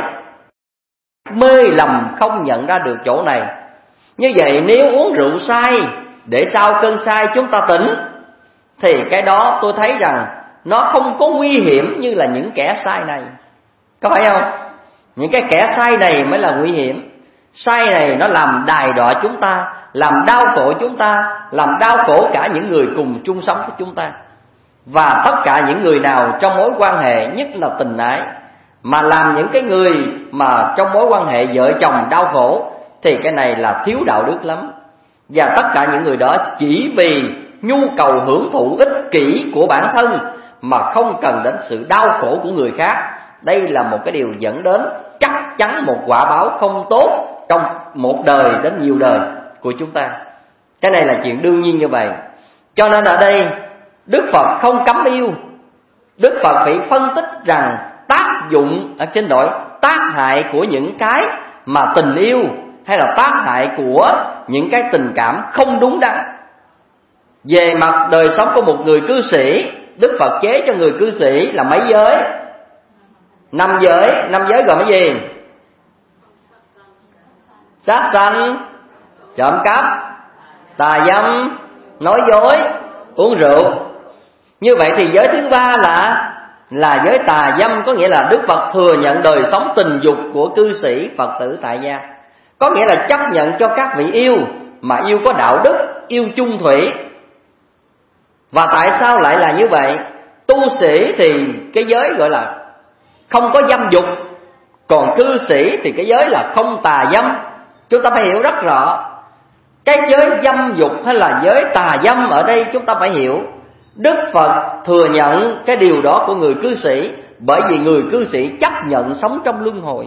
Speaker 3: mê lầm không nhận ra được chỗ này. Như vậy nếu uống rượu say để sau cơn say chúng ta tỉnh, thì cái đó tôi thấy rằng nó không có nguy hiểm như là những kẻ say này. Có phải không? Những cái kẻ say này mới là nguy hiểm. Say này nó làm đày đọa chúng ta, làm đau khổ chúng ta, làm đau khổ cả những người cùng chung sống với chúng ta. Và tất cả những người nào trong mối quan hệ, nhất là tình ái, mà làm những cái người mà trong mối quan hệ vợ chồng đau khổ, thì cái này là thiếu đạo đức lắm. Và tất cả những người đó chỉ vì nhu cầu hưởng thụ ích kỷ của bản thân mà không cần đến sự đau khổ của người khác. Đây là một cái điều dẫn đến chắc chắn một quả báo không tốt trong một đời đến nhiều đời của chúng ta. Cái này là chuyện đương nhiên như vậy. Cho nên ở đây Đức Phật không cấm yêu. Đức Phật phải phân tích rằng tác dụng, xin lỗi, tác hại của những cái mà tình yêu, hay là tác hại của những cái tình cảm không đúng đắn. Về mặt đời sống của một người cư sĩ, Đức Phật chế cho người cư sĩ là mấy giới? 5 giới. 5 giới gồm cái gì? Sát sanh, trộm cắp, tà dâm, nói dối, uống rượu. Như vậy thì giới thứ ba là giới tà dâm, có nghĩa là Đức Phật thừa nhận đời sống tình dục của cư sĩ Phật tử tại gia. Có nghĩa là chấp nhận cho các vị yêu, mà yêu có đạo đức, yêu chung thủy. Và tại sao lại là như vậy? Tu sĩ thì cái giới gọi là không có dâm dục, còn cư sĩ thì cái giới là không tà dâm. Chúng ta phải hiểu rất rõ cái giới dâm dục hay là giới tà dâm ở đây chúng ta phải hiểu. Đức Phật thừa nhận cái điều đó của người cư sĩ, bởi vì người cư sĩ chấp nhận sống trong luân hồi.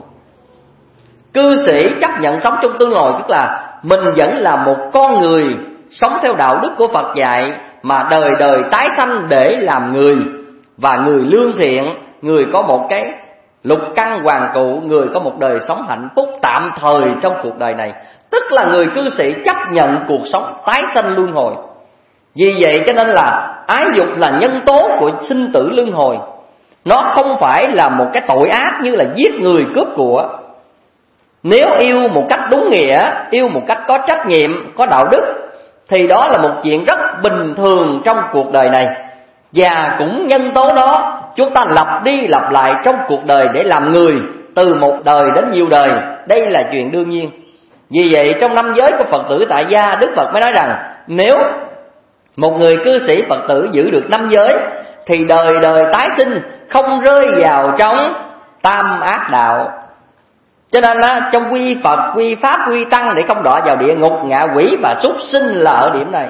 Speaker 3: Cư sĩ chấp nhận sống trong luân hồi, tức là mình vẫn là một con người sống theo đạo đức của Phật dạy, mà đời đời tái sanh để làm người, và người lương thiện, người có một cái lục căn hoàn cụ, người có một đời sống hạnh phúc tạm thời trong cuộc đời này. Tức là người cư sĩ chấp nhận cuộc sống tái sanh luân hồi. Vì vậy cho nên là ái dục là nhân tố của sinh tử luân hồi. Nó không phải là một cái tội ác như là giết người cướp của. Nếu yêu một cách đúng nghĩa, yêu một cách có trách nhiệm, có đạo đức, thì đó là một chuyện rất bình thường trong cuộc đời này. Và cũng nhân tố đó chúng ta lặp đi lặp lại trong cuộc đời để làm người, từ một đời đến nhiều đời. Đây là chuyện đương nhiên. Vì vậy trong năm giới của Phật tử tại gia, Đức Phật mới nói rằng nếu một người cư sĩ Phật tử giữ được năm giới thì đời đời tái sinh, không rơi vào trong tam ác đạo. Cho nên trong quy Phật, quy Pháp, quy Tăng để không đọa vào địa ngục, ngạ quỷ và súc sinh là ở điểm này.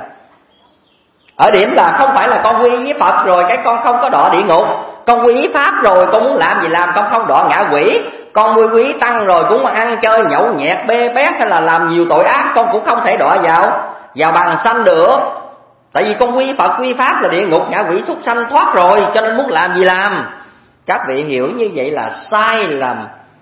Speaker 3: Ở điểm là không phải là con quy với Phật rồi cái con không có đọa địa ngục, con quy Pháp rồi con muốn làm gì làm, con không đọa ngạ quỷ. Con quy Tăng rồi cũng ăn chơi nhậu nhẹt bê bét hay là làm nhiều tội ác, con cũng không thể đọa vào bằng sanh được. Tại vì con quy Phật, quy Pháp là địa ngục, ngạ quỷ, súc sanh thoát rồi, cho nên muốn làm gì làm. Các vị hiểu như vậy là sai lầm.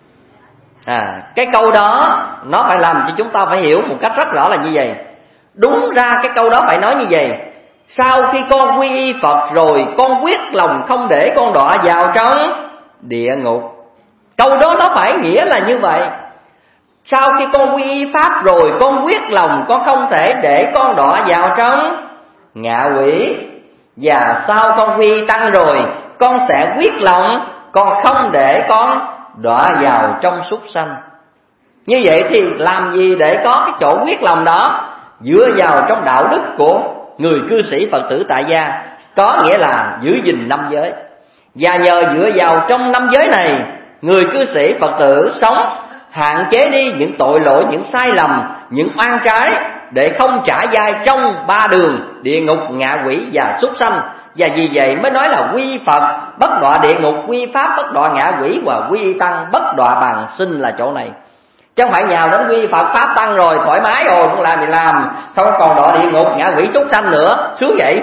Speaker 3: Cái câu đó nó phải làm cho chúng ta phải hiểu một cách rất rõ là như vậy. Đúng ra cái câu đó phải nói như vậy: sau khi con quy y Phật rồi, con quyết lòng không để con đọa vào trong địa ngục. Câu đó nó phải nghĩa là như vậy. Sau khi con quy y Pháp rồi, con quyết lòng con không thể để con đọa vào trong ngạ quỷ. Và sau con quy y Tăng rồi, con sẽ quyết lòng con không để con đọa vào trong súc sanh. Như vậy thì làm gì để có cái chỗ quyết lòng đó? Dựa vào trong đạo đức của người cư sĩ Phật tử tại gia, có nghĩa là giữ gìn năm giới. Và nhờ dựa vào trong năm giới này, người cư sĩ Phật tử sống hạn chế đi những tội lỗi, những sai lầm, những oan trái, để không trả vai trong ba đường địa ngục, ngạ quỷ và súc sanh. Và vì vậy mới nói là quy Phật bất đọa địa ngục, quy Pháp bất đọa ngạ quỷ, và quy Tăng bất đọa bằng sinh là chỗ này. Chứ không phải nhào đến quy Phật Pháp Tăng rồi thoải mái rồi không làm thì làm, không còn đọa địa ngục, ngạ quỷ, súc sanh nữa, sướng vậy.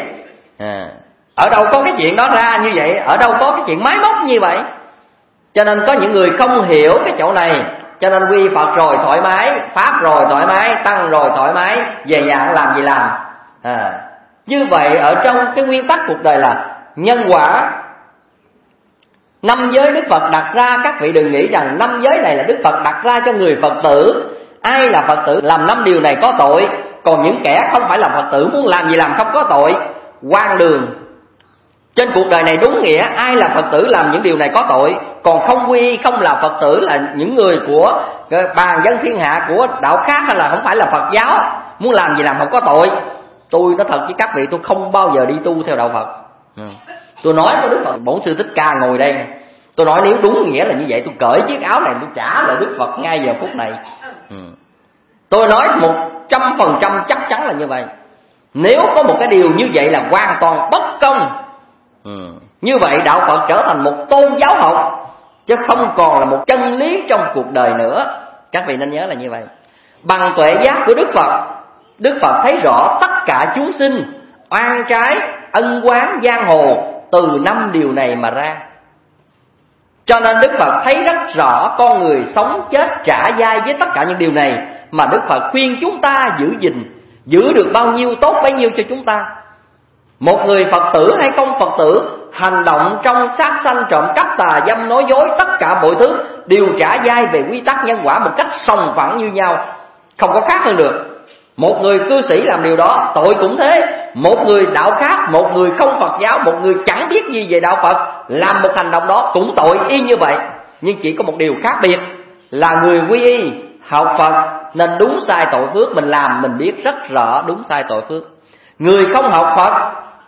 Speaker 3: Ở đâu có cái chuyện đó ra như vậy, ở đâu có cái chuyện máy móc như vậy. Cho nên có những người không hiểu cái chỗ này, cho nên quy Phật rồi thoải mái, Pháp rồi thoải mái, Tăng rồi thoải mái, về nhà làm gì làm. Như vậy ở trong cái nguyên tắc cuộc đời là nhân quả. Năm giới Đức Phật đặt ra, các vị đừng nghĩ rằng năm giới này là Đức Phật đặt ra cho người Phật tử. Ai là Phật tử làm năm điều này có tội, còn những kẻ không phải là Phật tử muốn làm gì làm không có tội. Hoang đường. Trên cuộc đời này đúng nghĩa ai là Phật tử làm những điều này có tội, còn không quy không là Phật tử là những người của bàn dân thiên hạ, của đạo khác hay là không phải là Phật giáo, muốn làm gì làm không có tội. Tôi nói thật với các vị, tôi không bao giờ đi tu theo đạo Phật. Tôi nói với Đức Phật, Bổn Sư Thích Ca ngồi đây, tôi nói nếu đúng nghĩa là như vậy, tôi cởi chiếc áo này tôi trả lại Đức Phật ngay giờ phút này. Tôi nói 100% chắc chắn là như vậy. Nếu có một cái điều như vậy là hoàn toàn bất công. Như vậy đạo Phật trở thành một tôn giáo học, chứ không còn là một chân lý trong cuộc đời nữa. Các vị nên nhớ là như vậy. Bằng tuệ giác của Đức Phật, Đức Phật thấy rõ tất cả chúng sinh, oan trái, ân oán, giang hồ từ 5 điều này mà ra. Cho nên Đức Phật thấy rất rõ con người sống chết trả vai với tất cả những điều này, mà Đức Phật khuyên chúng ta giữ gìn, giữ được bao nhiêu tốt bấy nhiêu cho chúng ta. Một người Phật tử hay không Phật tử, hành động trong sát sanh, trộm cắp, tà dâm, nói dối, tất cả mọi thứ đều trả vai về quy tắc nhân quả một cách sòng phẳng như nhau, không có khác hơn được. Một người cư sĩ làm điều đó, tội cũng thế. Một người đạo khác, một người không Phật giáo, một người chẳng biết gì về đạo Phật, làm một hành động đó cũng tội y như vậy. Nhưng chỉ có một điều khác biệt là người quy y, học Phật nên đúng sai tội phước mình làm, mình biết rất rõ đúng sai tội phước. Người không học Phật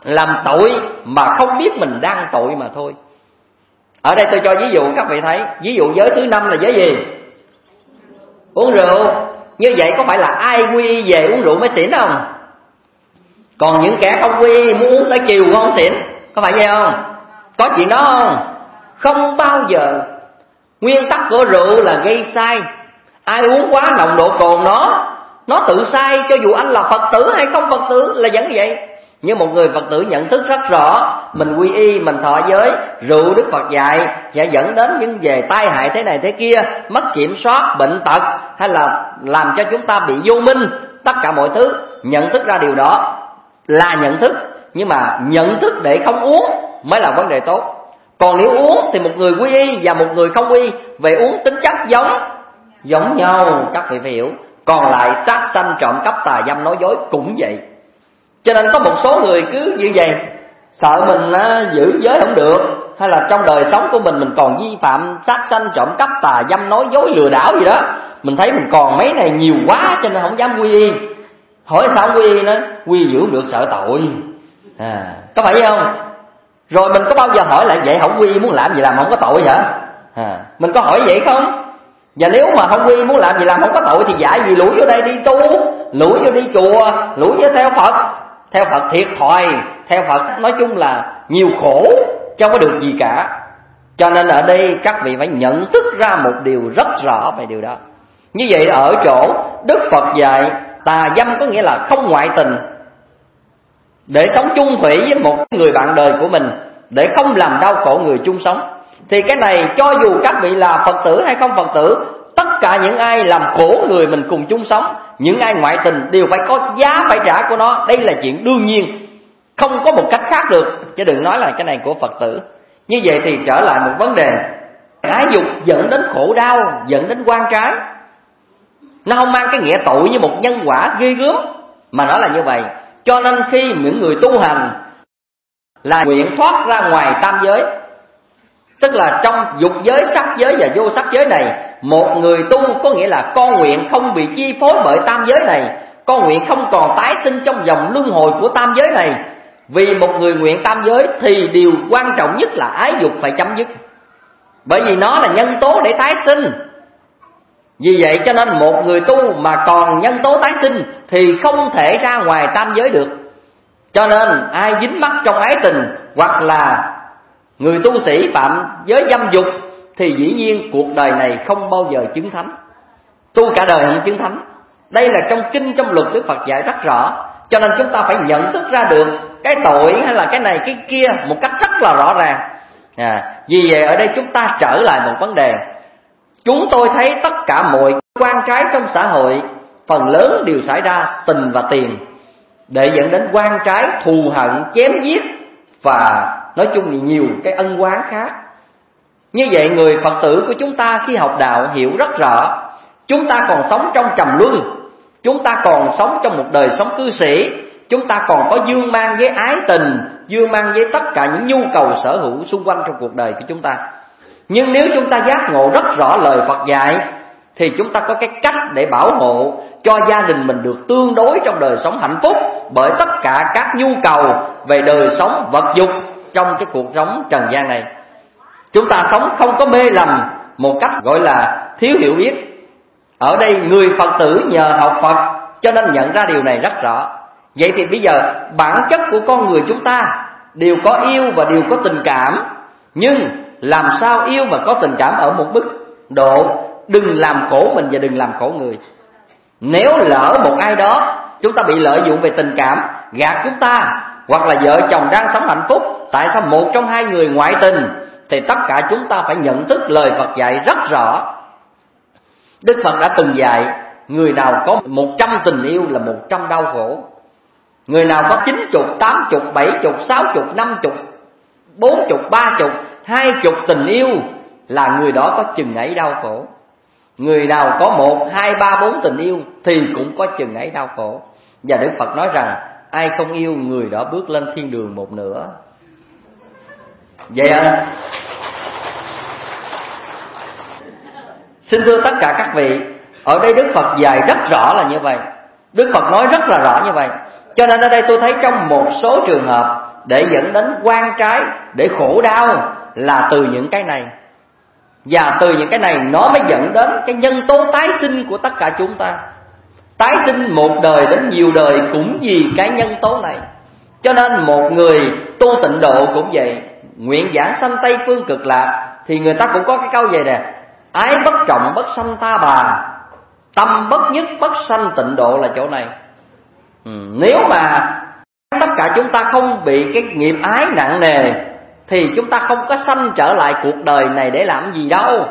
Speaker 3: làm tội mà không biết mình đang tội mà thôi. Ở đây tôi cho ví dụ các vị thấy, ví dụ giới thứ 5 là giới gì? Uống rượu. Như vậy có phải là ai quy y về uống rượu mới xỉn không? Còn những kẻ không quy y muốn uống tới chiều không xỉn, có phải vậy không? Có chuyện đó không? Không bao giờ. Nguyên tắc của rượu là gây say. Ai uống quá nồng độ cồn nó tự sai, cho dù anh là Phật tử hay không Phật tử là vẫn vậy. Nhưng một người Phật tử nhận thức rất rõ, mình quy y, mình thọ giới, rượu Đức Phật dạy sẽ dẫn đến những về tai hại thế này thế kia, mất kiểm soát, bệnh tật, hay là làm cho chúng ta bị vô minh, tất cả mọi thứ. Nhận thức ra điều đó là nhận thức, nhưng mà nhận thức để không uống mới là vấn đề tốt. Còn nếu uống thì một người quy y và một người không quy y về uống tính chất giống nhau, các vị phải hiểu. Còn lại sát sanh, trộm cắp, tà dâm, nói dối cũng vậy. Cho nên có một số người cứ như vậy, sợ mình giữ giới không được, hay là trong đời sống của mình còn vi phạm sát sanh, trộm cắp, tà dâm, nói dối, lừa đảo gì đó. Mình thấy mình còn mấy này nhiều quá cho nên không dám quy y. Hỏi sao không quy y? Nó quy y giữ không được, sợ tội. Có phải không? Rồi mình có bao giờ hỏi lại vậy không quy y muốn làm gì làm không có tội hả? Mình có hỏi vậy không? Và nếu mà không quy y muốn làm gì làm không có tội thì dạy gì lủi vô đây đi tu, lủi vô đi chùa, lủi vô theo Phật. Theo Phật thiệt thòi, theo Phật nói chung là nhiều khổ, chứ không có được gì cả. Cho nên ở đây các vị phải nhận thức ra một điều rất rõ về điều đó. Như vậy ở chỗ Đức Phật dạy tà dâm có nghĩa là không ngoại tình, để sống chung thủy với một người bạn đời của mình, để không làm đau khổ người chung sống. Thì cái này cho dù các vị là Phật tử hay không Phật tử, tất cả những ai làm khổ người mình cùng chung sống, những ai ngoại tình đều phải có giá phải trả của nó. Đây là chuyện đương nhiên, không có một cách khác được, chứ đừng nói là cái này của Phật tử. Như vậy thì trở lại một vấn đề, ái dục dẫn đến khổ đau, dẫn đến oan trái. Nó không mang cái nghĩa tội như một nhân quả ghê gớm, mà nó là như vậy. Cho nên khi những người tu hành là nguyện thoát ra ngoài tam giới, tức là trong dục giới, sắc giới và vô sắc giới này, một người tu có nghĩa là con nguyện không bị chi phối bởi tam giới này, con nguyện không còn tái sinh trong vòng luân hồi của tam giới này. Vì một người nguyện tam giới thì điều quan trọng nhất là ái dục phải chấm dứt, bởi vì nó là nhân tố để tái sinh. Vì vậy cho nên một người tu mà còn nhân tố tái sinh thì không thể ra ngoài tam giới được. Cho nên ai dính mắc trong ái tình, hoặc là người tu sĩ phạm giới dâm dục, thì dĩ nhiên cuộc đời này không bao giờ chứng thánh, tu cả đời không chứng thánh. Đây là trong kinh, trong luật Đức Phật dạy rất rõ. Cho nên chúng ta phải nhận thức ra được cái tội hay là cái này cái kia một cách rất là rõ ràng. Vì vậy ở đây chúng ta trở lại một vấn đề. Chúng tôi thấy tất cả mọi quan trái trong xã hội phần lớn đều xảy ra tình và tiền, để dẫn đến quan trái, thù hận, chém giết và nói chung là nhiều cái ân oán khác. Như vậy người Phật tử của chúng ta khi học đạo hiểu rất rõ, chúng ta còn sống trong trầm luân, chúng ta còn sống trong một đời sống cư sĩ, chúng ta còn có dương mang với ái tình, dương mang với tất cả những nhu cầu sở hữu xung quanh trong cuộc đời của chúng ta. Nhưng nếu chúng ta giác ngộ rất rõ lời Phật dạy, thì chúng ta có cái cách để bảo hộ cho gia đình mình được tương đối trong đời sống hạnh phúc, bởi tất cả các nhu cầu về đời sống vật dục trong cái cuộc sống trần gian này. Chúng ta sống không có mê lầm một cách gọi là thiếu hiểu biết. Ở đây người Phật tử nhờ học Phật cho nên nhận ra điều này rất rõ. Vậy thì bây giờ bản chất của con người chúng ta đều có yêu và đều có tình cảm. Nhưng làm sao yêu mà có tình cảm ở một mức độ đừng làm khổ mình và đừng làm khổ người. Nếu lỡ một ai đó chúng ta bị lợi dụng về tình cảm, gạt chúng ta, hoặc là vợ chồng đang sống hạnh phúc, tại sao một trong hai người ngoại tình, thì tất cả chúng ta phải nhận thức lời Phật dạy rất rõ. Đức Phật đã từng dạy, người nào có 100 tình yêu là 100 đau khổ. Người nào có 90, 80, 70, 60, 50, 40, 30, 20 tình yêu là người đó có chừng ấy đau khổ. Người nào có 1, 2, 3, 4 tình yêu thì cũng có chừng ấy đau khổ. Và Đức Phật nói rằng ai không yêu người đó bước lên thiên đường một nửa. Vậy à? Xin thưa tất cả các vị, ở đây Đức Phật dạy rất rõ là như vậy. Đức Phật nói rất là rõ như vậy. Cho nên ở đây tôi thấy trong một số trường hợp để dẫn đến oan trái, để khổ đau là từ những cái này. Và từ những cái này nó mới dẫn đến cái nhân tố tái sinh của tất cả chúng ta. Tái sinh một đời đến nhiều đời cũng vì cái nhân tố này. Cho nên một người tu tịnh độ cũng vậy, nguyện giảng sanh Tây Phương Cực Lạc, thì người ta cũng có cái câu vậy nè: ái bất trọng bất sanh ta bà, tâm bất nhất bất sanh tịnh độ, là chỗ này. Nếu mà tất cả chúng ta không bị cái nghiệp ái nặng nề thì chúng ta không có sanh trở lại cuộc đời này để làm gì đâu.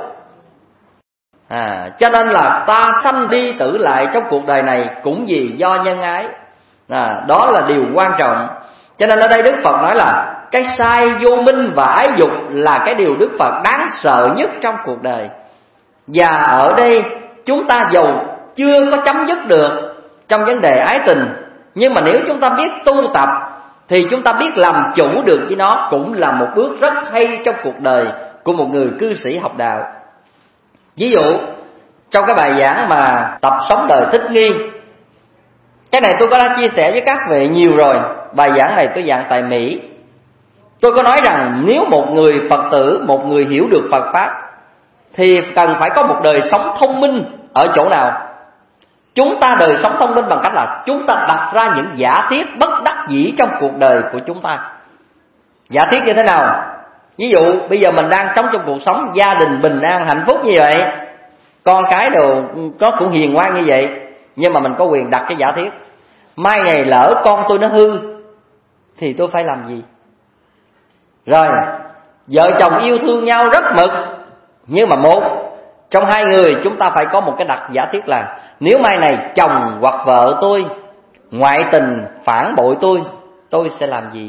Speaker 3: Cho nên là ta sanh đi tử lại trong cuộc đời này cũng vì do nhân ái. Đó là điều quan trọng. Cho nên ở đây Đức Phật nói là cái sai vô minh và ái dục là cái điều Đức Phật đáng sợ nhất trong cuộc đời. Và ở đây chúng ta dầu chưa có chấm dứt được trong vấn đề ái tình, nhưng mà nếu chúng ta biết tu tập thì chúng ta biết làm chủ được với nó, cũng là một bước rất hay trong cuộc đời của một người cư sĩ học đạo. Ví dụ trong cái bài giảng mà tập sống đời thích nghi, cái này tôi có đã chia sẻ với các vị nhiều rồi. Bài giảng này tôi giảng tại Mỹ. Tôi có nói rằng nếu một người Phật tử, một người hiểu được Phật Pháp thì cần phải có một đời sống thông minh. Ở chỗ nào? Chúng ta đời sống thông minh bằng cách là chúng ta đặt ra những giả thiết bất đắc dĩ trong cuộc đời của chúng ta. Giả thiết như thế nào? Ví dụ bây giờ mình đang sống trong cuộc sống gia đình bình an hạnh phúc như vậy, con cái đồ nó cũng hiền ngoan như vậy, nhưng mà mình có quyền đặt cái giả thiết: mai ngày lỡ con tôi nó hư thì tôi phải làm gì? Rồi vợ chồng yêu thương nhau rất mực, nhưng mà một trong hai người chúng ta phải có một cái đặt giả thiết là nếu mai này chồng hoặc vợ tôi ngoại tình phản bội tôi sẽ làm gì?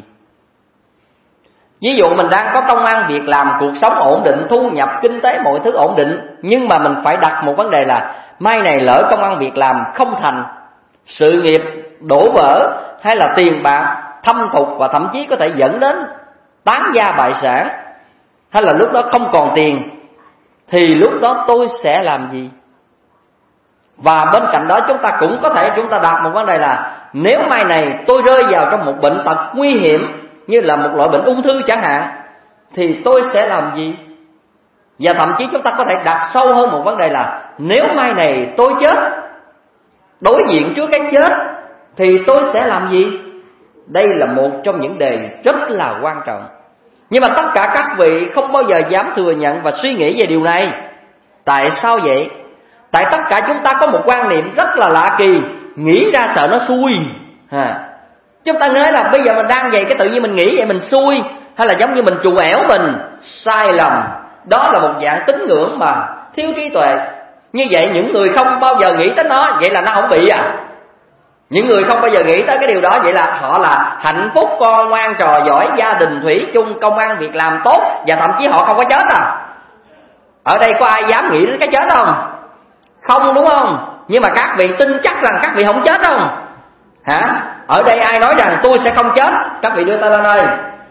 Speaker 3: Ví dụ mình đang có công ăn việc làm, cuộc sống ổn định, thu nhập kinh tế mọi thứ ổn định, nhưng mà mình phải đặt một vấn đề là mai này lỡ công ăn việc làm không thành, sự nghiệp đổ vỡ, hay là tiền bạc thâm thục và thậm chí có thể dẫn đến tán gia bại sản, hay là lúc đó không còn tiền, thì lúc đó tôi sẽ làm gì? Và bên cạnh đó chúng ta cũng có thể chúng ta đặt một vấn đề là nếu mai này tôi rơi vào trong một bệnh tật nguy hiểm như là một loại bệnh ung thư chẳng hạn, thì tôi sẽ làm gì? Và thậm chí chúng ta có thể đặt sâu hơn một vấn đề là nếu mai này tôi chết, đối diện trước cái chết, thì tôi sẽ làm gì? Đây là một trong những đề rất là quan trọng. Nhưng mà tất cả các vị không bao giờ dám thừa nhận và suy nghĩ về điều này. Tại sao vậy? Tại tất cả chúng ta có một quan niệm rất là lạ kỳ, nghĩ ra sợ nó xui. Chúng ta nói là bây giờ mình đang vậy, cái tự nhiên mình nghĩ vậy mình xui, hay là giống như mình trù ẻo mình. Sai lầm. Đó là một dạng tín ngưỡng mà thiếu trí tuệ. Như vậy những người không bao giờ nghĩ tới nó, vậy là nó không bị à? Những người không bao giờ nghĩ tới cái điều đó, vậy là họ là hạnh phúc, con ngoan trò giỏi, gia đình thủy chung, công ăn việc làm tốt, và thậm chí họ không có chết à? Ở đây có ai dám nghĩ đến cái chết không? Không, đúng không? Nhưng mà các vị tin chắc rằng các vị không chết không? Hả? Ở đây ai nói rằng tôi sẽ không chết? Các vị đưa tay lên ơi.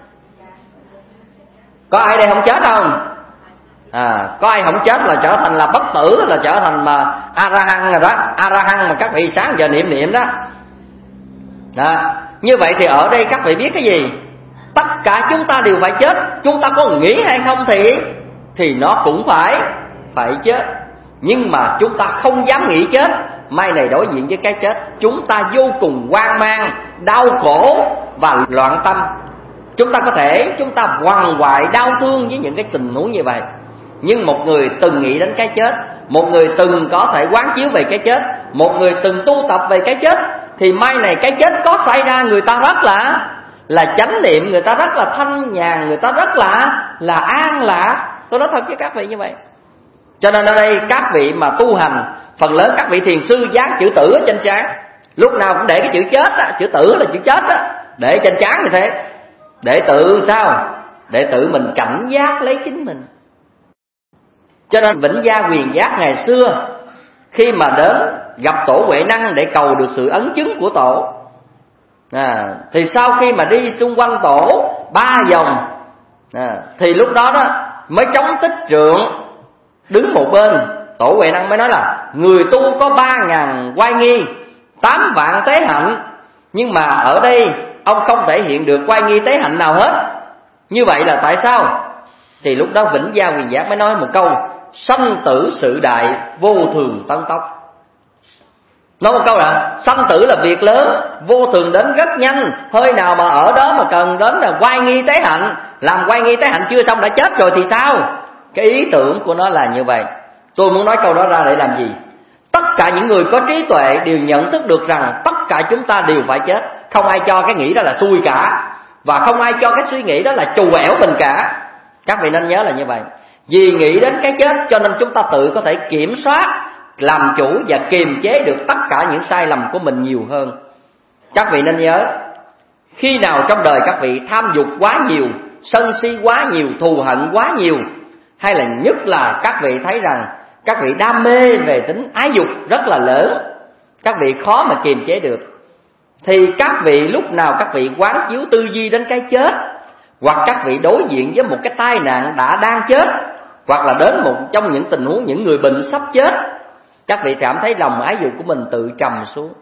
Speaker 3: Có ai đây không chết không? Có ai không chết là trở thành là bất tử, là trở thành mà A-ra-hăng rồi đó. A-ra-hăng mà các vị sáng giờ niệm đó. Như vậy thì ở đây các vị biết cái gì? Tất cả chúng ta đều phải chết. Chúng ta có nghĩ hay không thì nó cũng phải chết. Nhưng mà chúng ta không dám nghĩ chết. Mai này đối diện với cái chết, chúng ta vô cùng hoang mang, đau khổ và loạn tâm. Chúng ta có thể chúng ta quằn quại đau thương với những cái tình huống như vậy. Nhưng một người từng nghĩ đến cái chết, một người từng có thể quán chiếu về cái chết, một người từng tu tập về cái chết, thì mai này cái chết có xảy ra, người ta rất là chánh niệm, người ta rất là thanh nhàn, người ta rất là an lạc. Tôi nói thật với các vị như vậy. Cho nên ở đây các vị mà tu hành, phần lớn các vị thiền sư dán chữ tử ở trên trán, lúc nào cũng để cái chữ chết á, chữ tử là chữ chết á, để trên trán như thế, để tự sao? Để tự mình cảnh giác lấy chính mình. Cho nên Vĩnh Gia Quyền Giác ngày xưa khi mà đến gặp Tổ Huệ Năng để cầu được sự ấn chứng của Tổ, thì sau khi mà đi xung quanh Tổ 3 vòng, thì lúc đó mới chống tích trượng đứng một bên. Tổ Huệ Năng mới nói là người tu có 3.000 oai nghi, 8 vạn tế hạnh. Nhưng mà ở đây ông không thể hiện được oai nghi tế hạnh nào hết. Như vậy là tại sao? Thì lúc đó Vĩnh Gia Quyền Giác mới nói một câu: sanh tử sự đại, vô thường tăng tốc. Nói một câu là sanh tử là việc lớn, vô thường đến rất nhanh. Hơi nào mà ở đó mà cần đến là oai nghi tế hạnh, làm oai nghi tế hạnh chưa xong đã chết rồi thì sao? Cái ý tưởng của nó là như vậy. Tôi muốn nói câu đó ra để làm gì? Tất cả những người có trí tuệ đều nhận thức được rằng tất cả chúng ta đều phải chết. Không ai cho cái nghĩ đó là xui cả, và không ai cho cái suy nghĩ đó là trù ẻo mình cả. Các vị nên nhớ là như vậy. Vì nghĩ đến cái chết cho nên chúng ta tự có thể kiểm soát, làm chủ và kiềm chế được tất cả những sai lầm của mình nhiều hơn. Các vị nên nhớ, khi nào trong đời các vị tham dục quá nhiều, sân si quá nhiều, thù hận quá nhiều, hay là nhất là các vị thấy rằng các vị đam mê về tính ái dục rất là lớn, các vị khó mà kiềm chế được, thì các vị lúc nào các vị quán chiếu tư duy đến cái chết, hoặc các vị đối diện với một cái tai nạn đang chết, hoặc là đến một trong những tình huống những người bệnh sắp chết, các vị cảm thấy lòng ái dục của mình tự trầm xuống.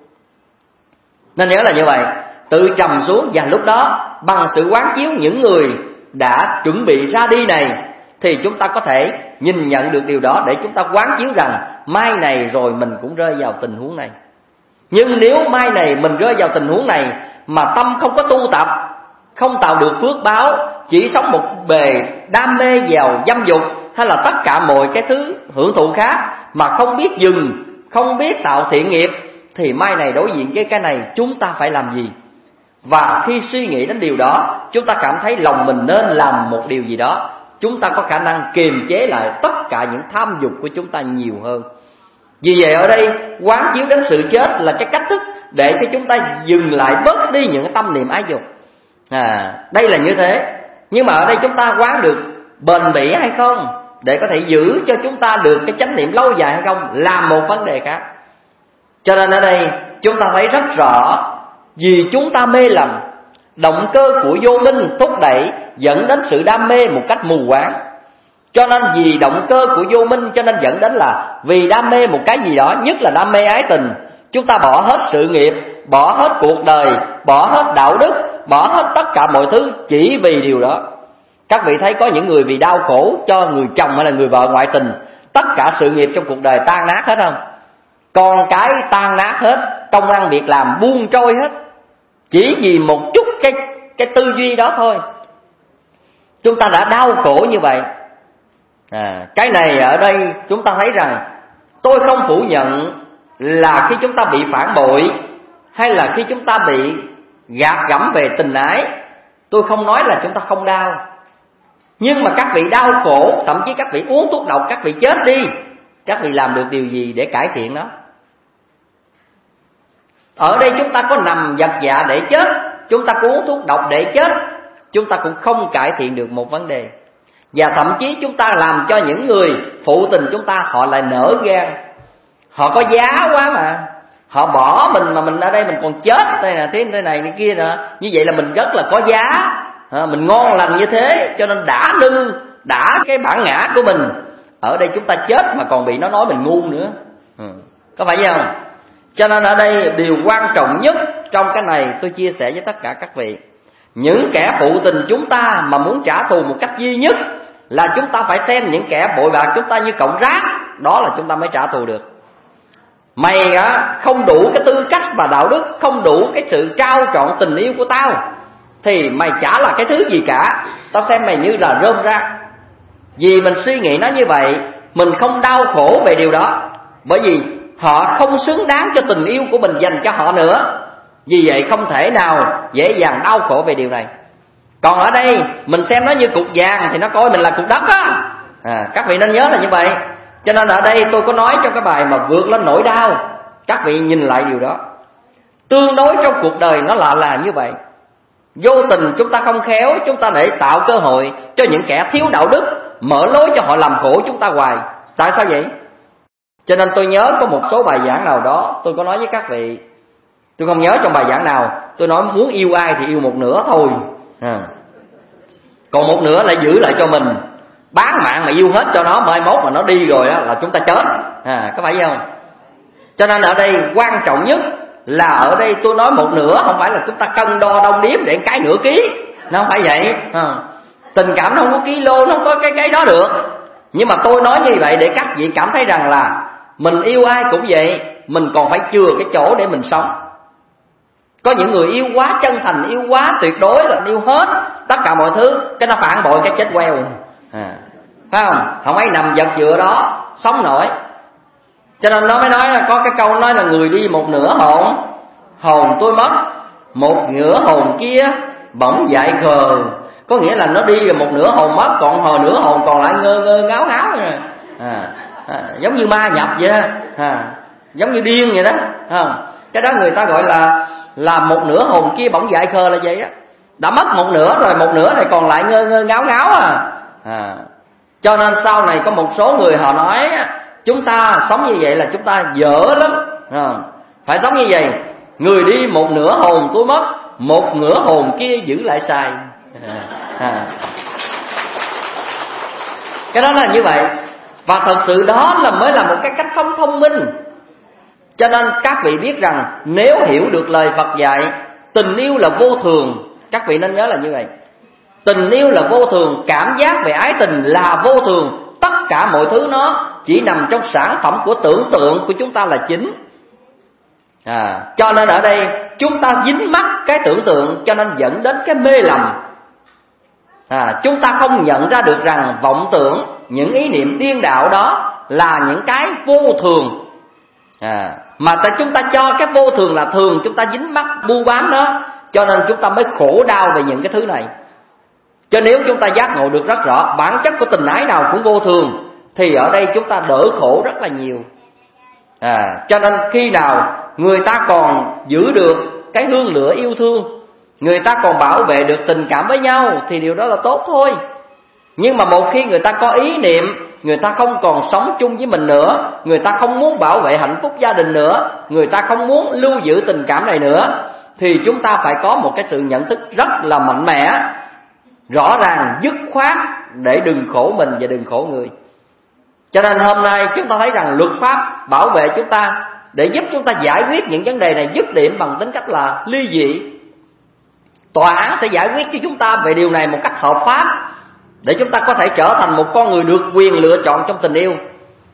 Speaker 3: Nên nhớ là như vậy, tự trầm xuống, và lúc đó bằng sự quán chiếu những người đã chuẩn bị ra đi này, thì chúng ta có thể nhìn nhận được điều đó để chúng ta quán chiếu rằng mai này rồi mình cũng rơi vào tình huống này. Nhưng nếu mai này mình rơi vào tình huống này mà tâm không có tu tập, không tạo được phước báo, chỉ sống một bề đam mê vào dâm dục hay là tất cả mọi cái thứ hưởng thụ khác, mà không biết dừng, không biết tạo thiện nghiệp, thì mai này đối diện với cái này chúng ta phải làm gì? Và khi suy nghĩ đến điều đó, chúng ta cảm thấy lòng mình nên làm một điều gì đó, chúng ta có khả năng kiềm chế lại tất cả những tham dục của chúng ta nhiều hơn. Vì vậy ở đây quán chiếu đến sự chết là cái cách thức để cho chúng ta dừng lại, bớt đi những cái tâm niệm ái dục. Đây là như thế. Nhưng mà ở đây chúng ta quán được bền bỉ hay không, để có thể giữ cho chúng ta được cái chánh niệm lâu dài hay không, là một vấn đề khác. Cho nên ở đây chúng ta thấy rất rõ, vì chúng ta mê lầm, động cơ của vô minh thúc đẩy dẫn đến sự đam mê một cách mù quáng. Cho nên vì động cơ của vô minh cho nên dẫn đến là vì đam mê một cái gì đó, nhất là đam mê ái tình, chúng ta bỏ hết sự nghiệp, bỏ hết cuộc đời, bỏ hết đạo đức, bỏ hết tất cả mọi thứ chỉ vì điều đó. Các vị thấy có những người vì đau khổ cho người chồng hay là người vợ ngoại tình, tất cả sự nghiệp trong cuộc đời tan nát hết không? Con cái tan nát hết, công ăn việc làm buông trôi hết, chỉ vì một chút cái tư duy đó thôi. Chúng ta đã đau khổ như vậy. Cái này ở đây chúng ta thấy rằng, tôi không phủ nhận là khi chúng ta bị phản bội, hay là khi chúng ta bị gạt gẫm về tình ái, tôi không nói là chúng ta không đau. Nhưng mà các vị đau khổ, thậm chí các vị uống thuốc độc, các vị chết đi, các vị làm được điều gì để cải thiện nó? Ở đây chúng ta có nằm vật dạ để chết, chúng ta có uống thuốc độc để chết, chúng ta cũng không cải thiện được một vấn đề. Và thậm chí chúng ta làm cho những người phụ tình chúng ta, họ lại nở gan. Họ có giá quá mà, họ bỏ mình mà mình ở đây mình còn chết đây nè, thế này này kia nè. Như vậy là mình rất là có giá, mình ngon lành như thế, cho nên đã cái bản ngã của mình. Ở đây chúng ta chết mà còn bị nó nói mình ngu nữa, có phải không? Cho nên ở đây điều quan trọng nhất trong cái này tôi chia sẻ với tất cả các vị, những kẻ phụ tình chúng ta mà muốn trả thù một cách duy nhất là chúng ta phải xem những kẻ bội bạc chúng ta như cọng rác, đó là chúng ta mới trả thù được. Mày không đủ cái tư cách và đạo đức, không đủ cái sự trao trọn tình yêu của tao, thì mày chả là cái thứ gì cả, tao xem mày như là rơm rác. Vì mình suy nghĩ nó như vậy, mình không đau khổ về điều đó, bởi vì họ không xứng đáng cho tình yêu của mình dành cho họ nữa. Vì vậy không thể nào dễ dàng đau khổ về điều này. Còn ở đây mình xem nó như cục vàng thì nó coi mình là cục đất á. Các vị nên nhớ là như vậy. Cho nên ở đây tôi có nói trong cái bài mà vượt lên nỗi đau, các vị nhìn lại điều đó. Tương đối trong cuộc đời nó là như vậy. Vô tình chúng ta không khéo, chúng ta để tạo cơ hội cho những kẻ thiếu đạo đức, mở lối cho họ làm khổ chúng ta hoài. Tại sao vậy? Cho nên tôi nhớ có một số bài giảng nào đó tôi có nói với các vị, tôi không nhớ trong bài giảng nào, tôi nói muốn yêu ai thì yêu một nửa thôi, còn một nửa lại giữ lại cho mình, bán mạng mà yêu hết cho nó, mai mốt mà nó đi rồi là chúng ta chết, có phải không? Cho nên ở đây quan trọng nhất là ở đây tôi nói một nửa, không phải là chúng ta cân đo đong đếm để cái nửa ký, nó không phải vậy. Tình cảm nó không có kilo, nó không có cái đó được. Nhưng mà tôi nói như vậy để các vị cảm thấy rằng là mình yêu ai cũng vậy, mình còn phải chừa cái chỗ để mình sống. Có những người yêu quá chân thành, yêu quá tuyệt đối là yêu hết tất cả mọi thứ, cái nó phản bội cái chết queo. Phải không? Không ai nằm vật dựa đó sống nổi. Cho nên nó mới nói, có cái câu nói là người đi một nửa hồn, hồn tôi mất, một nửa hồn kia bỗng dại khờ. Có nghĩa là nó đi rồi một nửa hồn mất, còn nửa hồn còn lại ngơ ngơ ngáo ngáo rồi. Giống như ma nhập vậy đó, giống như điên vậy đó. Cái đó người ta gọi là một nửa hồn kia bỗng dại khờ là vậy á. Đã mất một nửa rồi, một nửa này còn lại ngơ ngơ ngáo ngáo Cho nên sau này có một số người họ nói chúng ta sống như vậy là chúng ta dở lắm. Phải sống như vậy, người đi một nửa hồn tôi mất, một nửa hồn kia giữ lại xài. Cái đó là như vậy. Và thật sự đó mới là một cái cách sống thông minh. Cho nên các vị biết rằng nếu hiểu được lời Phật dạy tình yêu là vô thường, các vị nên nhớ là như vậy. Tình yêu là vô thường, cảm giác về ái tình là vô thường. Tất cả mọi thứ nó chỉ nằm trong sản phẩm của tưởng tượng của chúng ta là chính. Cho nên ở đây chúng ta dính mắc cái tưởng tượng, cho nên dẫn đến cái mê lầm. Chúng ta không nhận ra được rằng vọng tưởng, những ý niệm điên đạo đó là những cái vô thường. Mà chúng ta cho cái vô thường là thường, chúng ta dính mắc bu bám đó, cho nên chúng ta mới khổ đau về những cái thứ này. Cho nếu chúng ta giác ngộ được rất rõ bản chất của tình ái nào cũng vô thường, thì ở đây chúng ta đỡ khổ rất là nhiều. Cho nên khi nào người ta còn giữ được cái hương lửa yêu thương, người ta còn bảo vệ được tình cảm với nhau, thì điều đó là tốt thôi. Nhưng mà một khi người ta có ý niệm, người ta không còn sống chung với mình nữa, người ta không muốn bảo vệ hạnh phúc gia đình nữa, người ta không muốn lưu giữ tình cảm này nữa, thì chúng ta phải có một cái sự nhận thức rất là mạnh mẽ, rõ ràng, dứt khoát, để đừng khổ mình và đừng khổ người. Cho nên hôm nay chúng ta thấy rằng luật pháp bảo vệ chúng ta, để giúp chúng ta giải quyết những vấn đề này dứt điểm bằng tính cách là ly dị. Tòa án sẽ giải quyết cho chúng ta về điều này một cách hợp pháp, để chúng ta có thể trở thành một con người được quyền lựa chọn trong tình yêu.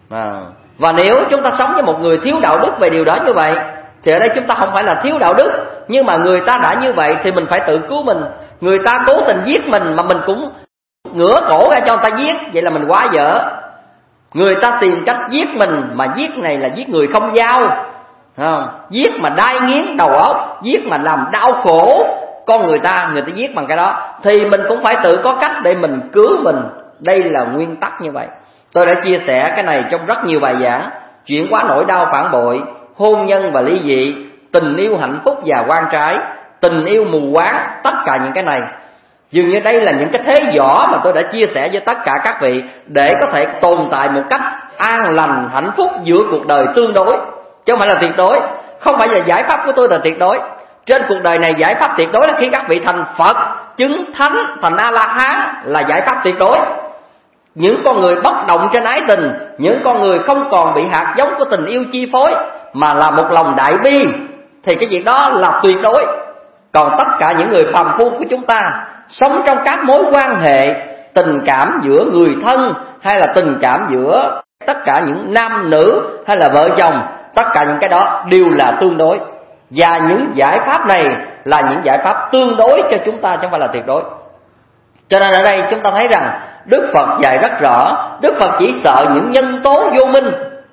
Speaker 3: Và nếu chúng ta sống với một người thiếu đạo đức về điều đó như vậy, thì ở đây chúng ta không phải là thiếu đạo đức, nhưng mà người ta đã như vậy thì mình phải tự cứu mình. Người ta cố tình giết mình mà mình cũng ngửa cổ ra cho người ta giết, vậy là mình quá dở. Người ta tìm cách giết mình, mà giết này là giết người không dao, giết mà đai nghiến đầu óc, giết mà làm đau khổ con người ta giết bằng cái đó, thì mình cũng phải tự có cách để mình cứu mình. Đây là nguyên tắc như vậy. Tôi đã chia sẻ cái này trong rất nhiều bài giảng. Chuyển hóa nỗi đau phản bội, hôn nhân và ly dị, tình yêu hạnh phúc và quan trái, tình yêu mù quáng, tất cả những cái này dường như đây là những cái thế võ mà tôi đã chia sẻ với tất cả các vị, để có thể tồn tại một cách an lành hạnh phúc giữa cuộc đời tương đối, chứ không phải là tuyệt đối. Không phải là giải pháp của tôi là tuyệt đối. Trên cuộc đời này giải pháp tuyệt đối là khi các vị thành Phật, chứng thánh, thành A-la-hán là giải pháp tuyệt đối. Những con người bất động trên ái tình, những con người không còn bị hạt giống của tình yêu chi phối, mà là một lòng đại bi, thì cái việc đó là tuyệt đối. Còn tất cả những người phàm phu của chúng ta sống trong các mối quan hệ tình cảm giữa người thân, hay là tình cảm giữa tất cả những nam nữ, hay là vợ chồng, tất cả những cái đó đều là tương đối. Và những giải pháp này là những giải pháp tương đối cho chúng ta, chứ không phải là tuyệt đối. Cho nên ở đây chúng ta thấy rằng Đức Phật dạy rất rõ. Đức Phật chỉ sợ những nhân tố vô minh,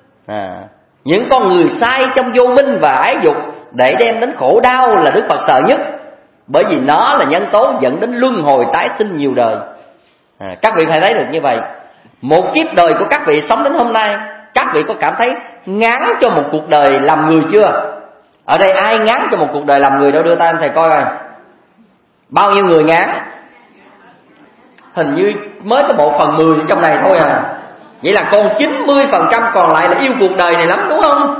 Speaker 3: những con người sai trong vô minh và ái dục để đem đến khổ đau là Đức Phật sợ nhất. Bởi vì nó là nhân tố dẫn đến luân hồi tái sinh nhiều đời. Các vị phải thấy được như vậy. Một kiếp đời của các vị sống đến hôm nay, các vị có cảm thấy ngán cho một cuộc đời làm người chưa? Ở đây ai ngán cho một cuộc đời làm người đâu, đưa tay anh thầy coi coi. Bao nhiêu người ngán? Hình như mới có 1/10 trong này thôi à. Vậy là còn 90% còn lại là yêu cuộc đời này lắm, đúng không?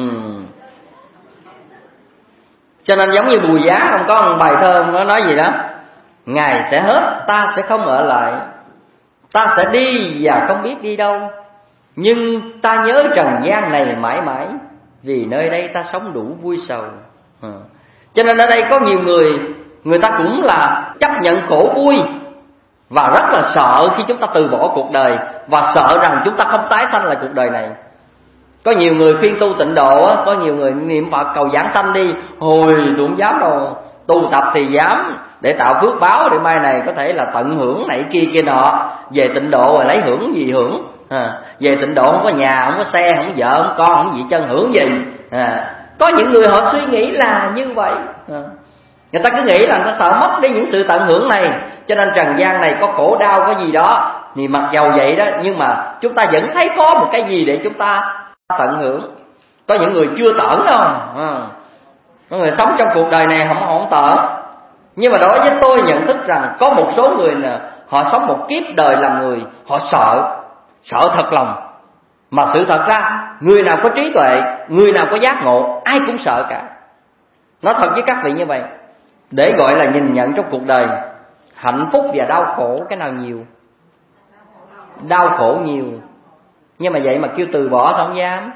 Speaker 3: Cho nên giống như Bùi Giá không có một bài thơ nó nói gì đó: ngày sẽ hết, ta sẽ không ở lại, ta sẽ đi và không biết đi đâu, nhưng ta nhớ trần gian này mãi mãi. vì nơi đây ta sống đủ vui sầu. Cho nên ở đây có nhiều người ta cũng là chấp nhận khổ vui và rất là sợ khi chúng ta từ bỏ cuộc đời, và sợ rằng chúng ta không tái sanh lại cuộc đời này. Có nhiều người khuyên tu tịnh độ, có nhiều người niệm Phật cầu giảng sanh đi, hồi tôi không dám đâu. Tu tập thì dám để tạo phước báo, để mai này có thể là tận hưởng này kia nọ. Về tịnh độ rồi lấy hưởng gì hưởng. Về tịnh độ không có nhà, không có xe, không có vợ, không có con, không có gì chân, hưởng gì. Có những người họ suy nghĩ là như vậy. Người ta cứ nghĩ là người ta sợ mất đi những sự tận hưởng này, cho nên trần gian này có khổ đau, có gì đó. Thì mặc dầu vậy đó, nhưng mà chúng ta vẫn thấy có một cái gì để chúng ta tận hưởng. Có những người chưa tởn đâu. Có người sống trong cuộc đời này không tởn. Nhưng mà đối với tôi nhận thức rằng có một số người là họ sống một kiếp đời làm người, họ sợ thật lòng. Mà sự thật ra, người nào có trí tuệ, người nào có giác ngộ, ai cũng sợ cả. Nói thật với các vị như vậy, để gọi là nhìn nhận trong cuộc đời, hạnh phúc và đau khổ cái nào nhiều? Đau khổ nhiều. Nhưng mà vậy mà kêu từ bỏ sao không dám.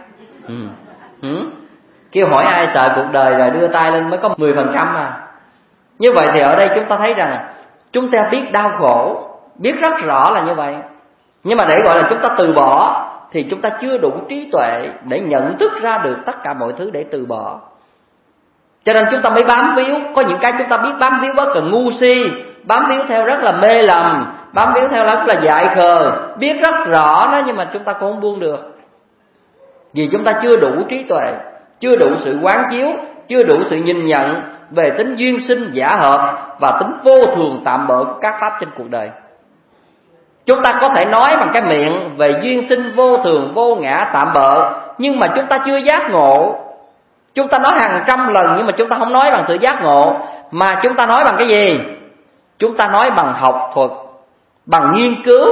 Speaker 3: Kêu hỏi ai sợ cuộc đời rồi đưa tay lên mới có 10% à. Như vậy thì ở đây chúng ta thấy rằng chúng ta biết đau khổ, biết rất rõ là như vậy. Nhưng mà để gọi là chúng ta từ bỏ thì chúng ta chưa đủ trí tuệ để nhận thức ra được tất cả mọi thứ để từ bỏ. Cho nên chúng ta mới bám víu. Có những cái chúng ta biết bám víu bất cần ngu si, bám víu theo rất là mê lầm, bám víu theo rất là dại khờ, biết rất rõ đó, nhưng mà chúng ta cũng không buông được. Vì chúng ta chưa đủ trí tuệ, chưa đủ sự quán chiếu, chưa đủ sự nhìn nhận về tính duyên sinh giả hợp và tính vô thường tạm bợ của các pháp trên cuộc đời. Chúng ta có thể nói bằng cái miệng về duyên sinh vô thường, vô ngã, tạm bợ, nhưng mà chúng ta chưa giác ngộ. Chúng ta nói hàng trăm lần nhưng mà chúng ta không nói bằng sự giác ngộ. Mà chúng ta nói bằng cái gì? Chúng ta nói bằng học thuật, bằng nghiên cứu.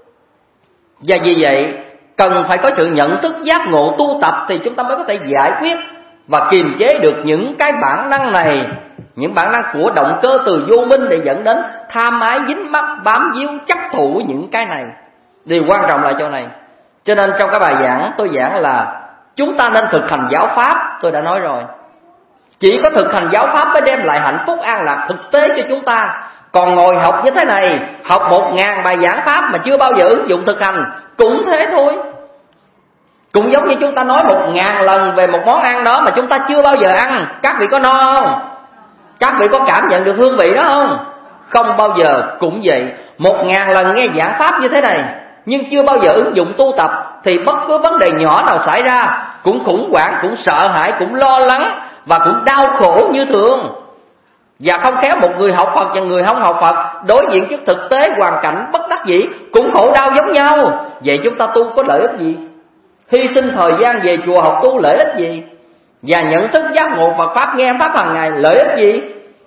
Speaker 3: Và vì vậy cần phải có sự nhận thức giác ngộ tu tập thì chúng ta mới có thể giải quyết và kiềm chế được những cái bản năng này, những bản năng của động cơ từ vô minh để dẫn đến tham ái, dính mắc, bám víu, chấp thủ những cái này. Điều quan trọng là chỗ này. Cho nên trong cái bài giảng tôi giảng là chúng ta nên thực hành giáo pháp. Tôi đã nói rồi, chỉ có thực hành giáo pháp mới đem lại hạnh phúc an lạc thực tế cho chúng ta. Còn ngồi học như thế này, học 1000 bài giảng pháp mà chưa bao giờ ứng dụng thực hành, cũng thế thôi. Cũng giống như chúng ta nói 1000 lần về một món ăn đó mà chúng ta chưa bao giờ ăn. Các vị có no không? Các vị có cảm nhận được hương vị đó không? Không bao giờ. Cũng vậy, 1000 lần nghe giảng pháp như thế này nhưng chưa bao giờ ứng dụng tu tập thì bất cứ vấn đề nhỏ nào xảy ra cũng khủng hoảng, cũng sợ hãi, cũng lo lắng và cũng đau khổ như thường. Và không khéo một người học Phật và người không học Phật đối diện trước thực tế hoàn cảnh bất đắc dĩ cũng khổ đau giống nhau. Vậy chúng ta tu có lợi ích gì? Hy sinh thời gian về chùa học tu lợi ích gì? Và nhận thức giác ngộ Phật Pháp, nghe Pháp hàng ngày lợi ích gì?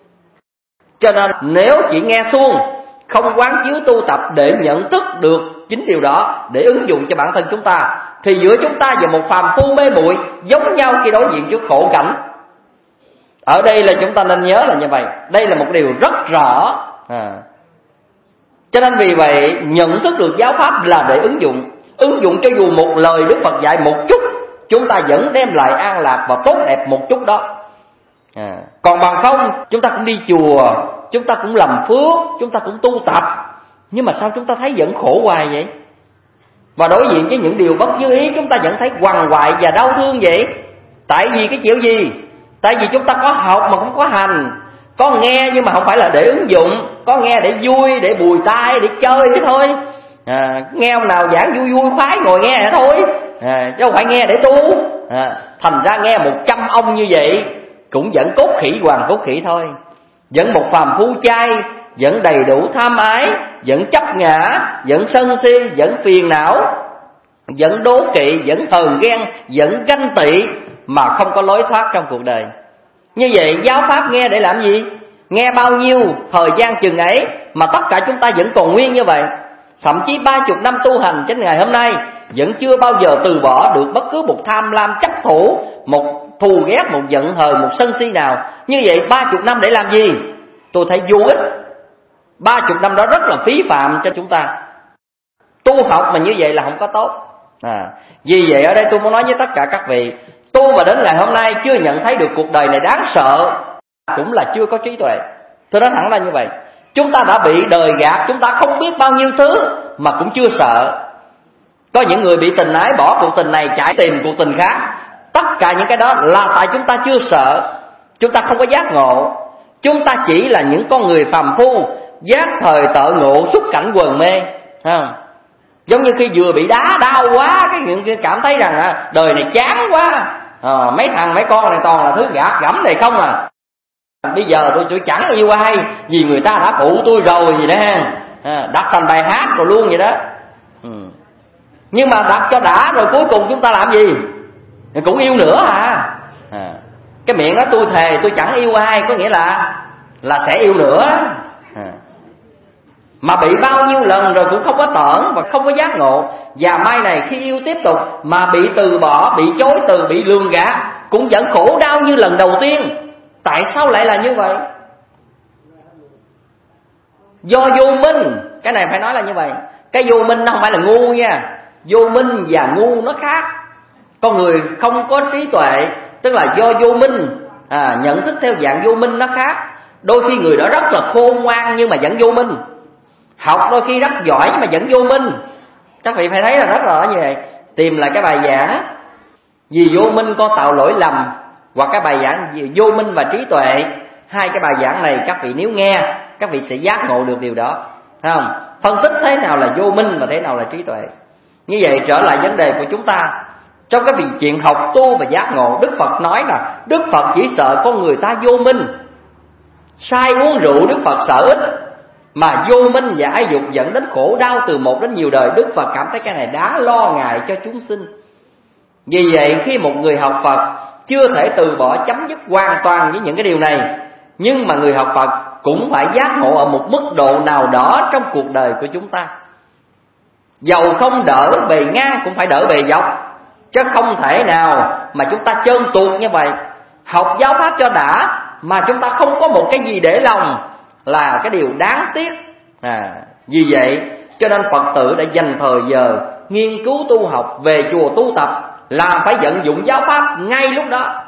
Speaker 3: Cho nên nếu chỉ nghe suông, không quán chiếu tu tập để nhận thức được chính điều đó, để ứng dụng cho bản thân chúng ta, thì giữa chúng ta và một phàm phu mê muội giống nhau khi đối diện trước khổ cảnh. Ở đây là chúng ta nên nhớ là như vậy. Đây là một điều rất rõ. Cho nên vì vậy nhận thức được giáo pháp là để ứng dụng. Ứng dụng cho dù một lời Đức Phật dạy một chút, chúng ta vẫn đem lại an lạc và tốt đẹp một chút đó. Còn bằng không, chúng ta cũng đi chùa, chúng ta cũng làm phước, chúng ta cũng tu tập, nhưng mà sao chúng ta thấy vẫn khổ hoài vậy? Và đối diện với những điều bất như ý, chúng ta vẫn thấy quằn quại và đau thương vậy. Tại vì cái kiểu gì? Tại vì chúng ta có học mà không có hành, có nghe nhưng mà không phải là để ứng dụng, có nghe để vui, để bùi tai, để chơi thế thôi. Nghe ông nào giảng vui vui khoái ngồi nghe vậy thôi, chứ không phải nghe để tu. Thành ra nghe 100 ông như vậy cũng vẫn cốt khỉ hoàng cốt khỉ thôi. Vẫn một phàm phu chay, vẫn đầy đủ tham ái, vẫn chấp ngã, vẫn sân si, vẫn phiền não, vẫn đố kỵ, vẫn hờn ghen, vẫn ganh tị, mà không có lối thoát trong cuộc đời. Như vậy giáo pháp nghe để làm gì? Nghe bao nhiêu thời gian chừng ấy mà tất cả chúng ta vẫn còn nguyên như vậy. Thậm chí 30 năm tu hành đến ngày hôm nay vẫn chưa bao giờ từ bỏ được bất cứ một tham lam chấp thủ, một thù ghét, một giận hờn, một sân si nào. Như vậy 30 năm để làm gì? Tôi thấy vô ích. 30 năm đó rất là phí phạm cho chúng ta. Tu học mà như vậy là không có tốt. Vì vậy ở đây tôi muốn nói với tất cả các vị, Tu mà đến ngày hôm nay chưa nhận thấy được cuộc đời này đáng sợ, cũng là chưa có trí tuệ. Tôi nói thẳng là như vậy. Chúng ta đã bị đời gạt, chúng ta không biết bao nhiêu thứ mà cũng chưa sợ. Có những người bị tình ái bỏ cuộc tình này chạy tìm cuộc tình khác. Tất cả những cái đó là tại chúng ta chưa sợ, chúng ta không có giác ngộ. Chúng ta chỉ là những con người phàm phu, giác thời tợ ngộ, xuất cảnh quần mê. Giống như khi vừa bị đá đau quá, cái cảm thấy rằng đời này chán quá, mấy thằng mấy con này toàn là thứ gạt gẫm này không à. Bây giờ tôi chẳng yêu ai, vì người ta đã phụ tôi rồi gì đó ha. Đặt thành bài hát rồi luôn vậy đó. Nhưng mà đặt cho đã rồi cuối cùng chúng ta làm gì? Cũng yêu nữa à. Cái miệng đó tôi thề tôi chẳng yêu ai, có nghĩa là sẽ yêu nữa. Mà bị bao nhiêu lần rồi cũng không có tởn và không có giác ngộ. Và mai này khi yêu tiếp tục mà bị từ bỏ, bị chối từ, bị lường gạt, cũng vẫn khổ đau như lần đầu tiên. Tại sao lại là như vậy? Do vô minh. Cái này phải nói là như vậy. Cái vô minh nó không phải là ngu nha. Vô minh và ngu nó khác. Con người không có trí tuệ, tức là do vô minh, nhận thức theo dạng vô minh nó khác. Đôi khi người đó rất là khôn ngoan nhưng mà vẫn vô minh. Học đôi khi rất giỏi nhưng mà vẫn vô minh. Các vị phải thấy là rất rõ như vậy. Tìm lại cái bài giảng Vì vô minh con tạo lỗi lầm, hoặc cái bài giảng Vì vô minh và trí tuệ. Hai cái bài giảng này các vị nếu nghe, các vị sẽ giác ngộ được điều đó, thấy không? Phân tích thế nào là vô minh và thế nào là trí tuệ. Như vậy trở lại vấn đề của chúng ta. Trong cái chuyện học tu và giác ngộ, Đức Phật nói là Đức Phật chỉ sợ con người ta vô minh. Sai uống rượu Đức Phật sợ ít, mà vô minh và ái dục dẫn đến khổ đau từ một đến nhiều đời. Đức Phật cảm thấy cái này đáng lo ngại cho chúng sinh. Vì vậy khi một người học Phật chưa thể từ bỏ chấm dứt hoàn toàn với những cái điều này, nhưng mà người học Phật cũng phải giác ngộ ở một mức độ nào đó trong cuộc đời của chúng ta. Dầu không đỡ bề ngang cũng phải đỡ bề dọc, chứ không thể nào mà chúng ta trơn tuột như vậy. Học giáo pháp cho đã mà chúng ta không có một cái gì để lòng là cái điều đáng tiếc. Vì vậy cho nên Phật tử đã dành thời giờ nghiên cứu tu học, về chùa tu tập, là phải vận dụng giáo pháp ngay lúc đó.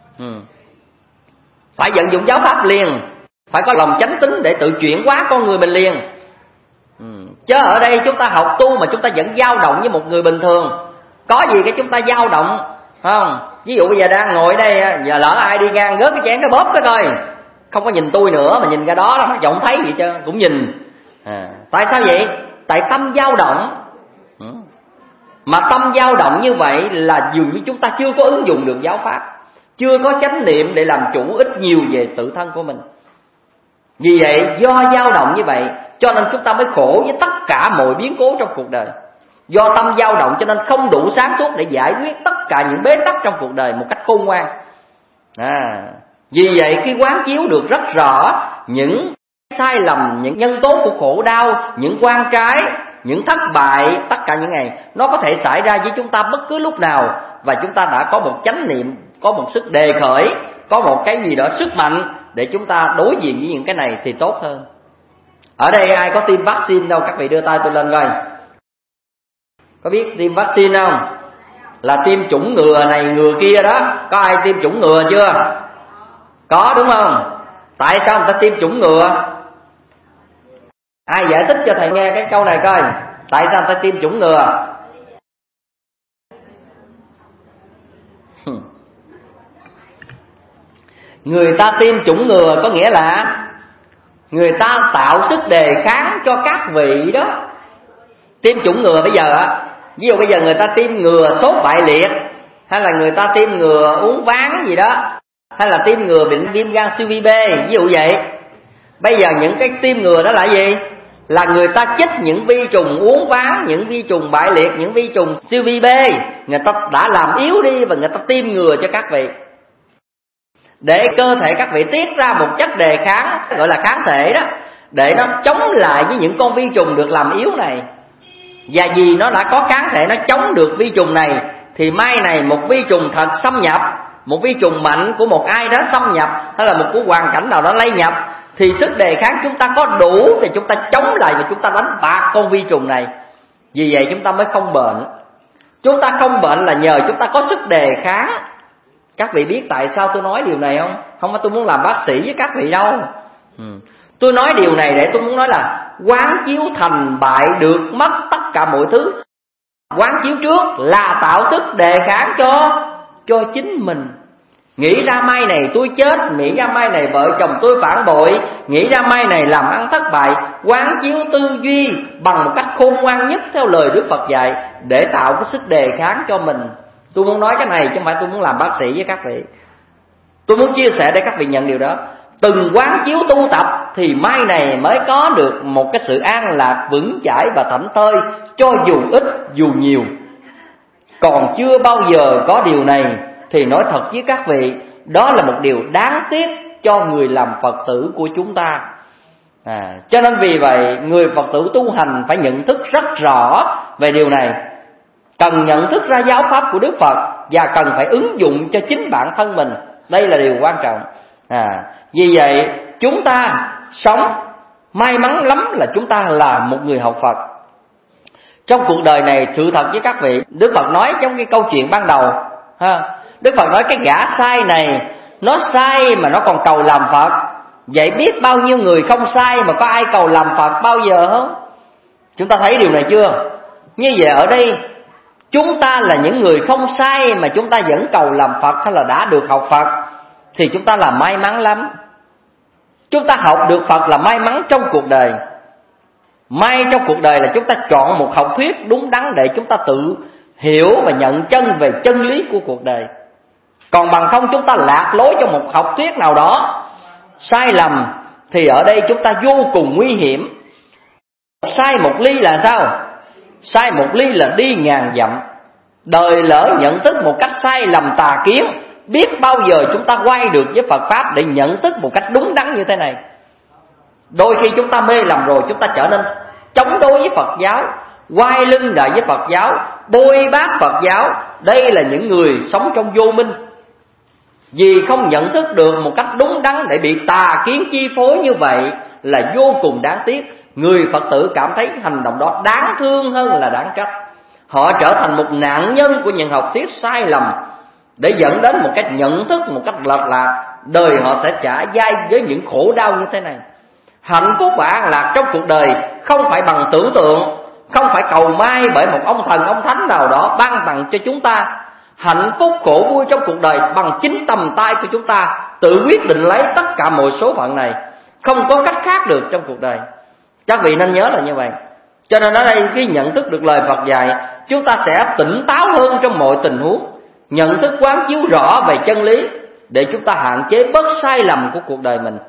Speaker 3: Phải vận dụng giáo pháp liền, phải có lòng chánh tín để tự chuyển hóa con người mình liền. Chứ ở đây chúng ta học tu mà chúng ta vẫn dao động như một người bình thường. Có gì cái chúng ta dao động, không? Ví dụ bây giờ đang ngồi ở đây, giờ lỡ ai đi ngang gớt cái chén cái bóp cái coi, không có nhìn tôi nữa mà nhìn ra đó là giọng thấy vậy chứ cũng nhìn. Tại sao vậy? Tại tâm dao động. Mà tâm dao động như vậy là dường như chúng ta chưa có ứng dụng được giáo pháp, chưa có chánh niệm để làm chủ ít nhiều về tự thân của mình. Vì vậy do dao động như vậy cho nên chúng ta mới khổ với tất cả mọi biến cố trong cuộc đời. Do tâm dao động cho nên không đủ sáng suốt để giải quyết tất cả những bế tắc trong cuộc đời một cách khôn ngoan. Vì vậy khi quán chiếu được rất rõ những sai lầm, những nhân tố của khổ đau, những quan trái, những thất bại, tất cả những ngày nó có thể xảy ra với chúng ta bất cứ lúc nào, và chúng ta đã có một chánh niệm, có một sức đề khởi, có một cái gì đó sức mạnh để chúng ta đối diện với những cái này thì tốt hơn. Ở đây ai có tiêm vaccine đâu? Các vị đưa tay tôi lên coi. Có biết tiêm vaccine không? Là tiêm chủng ngừa này ngừa kia đó. Có ai tiêm chủng ngừa chưa? Có đúng không? Tại sao người ta tiêm chủng ngừa? Ai giải thích cho thầy nghe cái câu này coi. Tại sao người ta tiêm chủng ngừa? Người ta tiêm chủng ngừa có nghĩa là người ta tạo sức đề kháng cho các vị đó. Tiêm chủng ngừa bây giờ á, ví dụ bây giờ người ta tiêm ngừa sốt bại liệt, hay là người ta tiêm ngừa uống ván gì đó, hay là tiêm ngừa bệnh viêm gan siêu vi B, ví dụ vậy. Bây giờ những cái tiêm ngừa đó là gì? Là người ta chích những vi trùng uống ván, những vi trùng bại liệt, những vi trùng siêu vi B, người ta đã làm yếu đi và người ta tiêm ngừa cho các vị, để cơ thể các vị tiết ra một chất đề kháng, gọi là kháng thể đó, để nó chống lại với những con vi trùng được làm yếu này. Và vì nó đã có kháng thể, nó chống được vi trùng này, thì mai này một vi trùng thật xâm nhập, một vi trùng mạnh của một ai đó xâm nhập, hay là một cái hoàn cảnh nào đó lây nhập, thì sức đề kháng chúng ta có đủ để chúng ta chống lại và chúng ta đánh bại con vi trùng này. Vì vậy chúng ta mới không bệnh. Chúng ta không bệnh là nhờ chúng ta có sức đề kháng. Các vị biết tại sao tôi nói điều này không? Không phải tôi muốn làm bác sĩ với các vị đâu. Tôi nói điều này để tôi muốn nói là quán chiếu thành bại được mất tất cả mọi thứ. Quán chiếu trước là tạo sức đề kháng cho chính mình. Nghĩ ra mai này tôi chết, nghĩ ra mai này vợ chồng tôi phản bội, nghĩ ra mai này làm ăn thất bại. Quán chiếu tư duy bằng một cách khôn ngoan nhất theo lời Đức Phật dạy để tạo cái sức đề kháng cho mình. Tôi muốn nói cái này chứ không phải tôi muốn làm bác sĩ với các vị. Tôi muốn chia sẻ để các vị nhận điều đó. Từng quán chiếu tu tập thì mai này mới có được một cái sự an lạc vững chãi và thảnh thơi, cho dù ít dù nhiều. Còn chưa bao giờ có điều này thì nói thật với các vị, đó là một điều đáng tiếc cho người làm Phật tử của chúng ta. Cho nên vì vậy người Phật tử tu hành phải nhận thức rất rõ về điều này. Cần nhận thức ra giáo pháp của Đức Phật và cần phải ứng dụng cho chính bản thân mình. Đây là điều quan trọng. Vì vậy chúng ta sống may mắn lắm là chúng ta là một người học Phật. Trong cuộc đời này, sự thật với các vị, Đức Phật nói trong cái câu chuyện ban đầu, Đức Phật nói cái gã sai này, nó sai mà nó còn cầu làm Phật. Vậy biết bao nhiêu người không sai mà có ai cầu làm Phật bao giờ không? Chúng ta thấy điều này chưa? Như vậy ở đây chúng ta là những người không sai mà chúng ta vẫn cầu làm Phật hay là đã được học Phật thì chúng ta là may mắn lắm. Chúng ta học được Phật là may mắn trong cuộc đời. May trong cuộc đời là chúng ta chọn một học thuyết đúng đắn để chúng ta tự hiểu và nhận chân về chân lý của cuộc đời. Còn bằng không chúng ta lạc lối trong một học thuyết nào đó sai lầm thì ở đây chúng ta vô cùng nguy hiểm. Sai một ly là sao? Sai một ly là đi ngàn dặm. Đời lỡ nhận thức một cách sai lầm tà kiến, biết bao giờ chúng ta quay được với Phật Pháp để nhận thức một cách đúng đắn như thế này. Đôi khi chúng ta mê lầm rồi, chúng ta trở nên chống đối với Phật giáo, quay lưng lại với Phật giáo, bôi bác Phật giáo. Đây là những người sống trong vô minh, vì không nhận thức được một cách đúng đắn để bị tà kiến chi phối như vậy là vô cùng đáng tiếc. Người Phật tử cảm thấy hành động đó đáng thương hơn là đáng trách. Họ trở thành một nạn nhân của những học thuyết sai lầm để dẫn đến một cách nhận thức một cách lệch lạc. Đời họ sẽ trả dai với những khổ đau như thế này. Hạnh phúc và an lạc trong cuộc đời không phải bằng tưởng tượng, không phải cầu may bởi một ông thần ông thánh nào đó ban tặng cho chúng ta. Hạnh phúc khổ vui trong cuộc đời bằng chính tầm tay của chúng ta tự quyết định lấy tất cả mọi số phận này. Không có cách khác được trong cuộc đời. Các vị nên nhớ là như vậy. Cho nên ở đây khi nhận thức được lời Phật dạy, chúng ta sẽ tỉnh táo hơn trong mọi tình huống, nhận thức quán chiếu rõ về chân lý để chúng ta hạn chế bớt sai lầm của cuộc đời mình.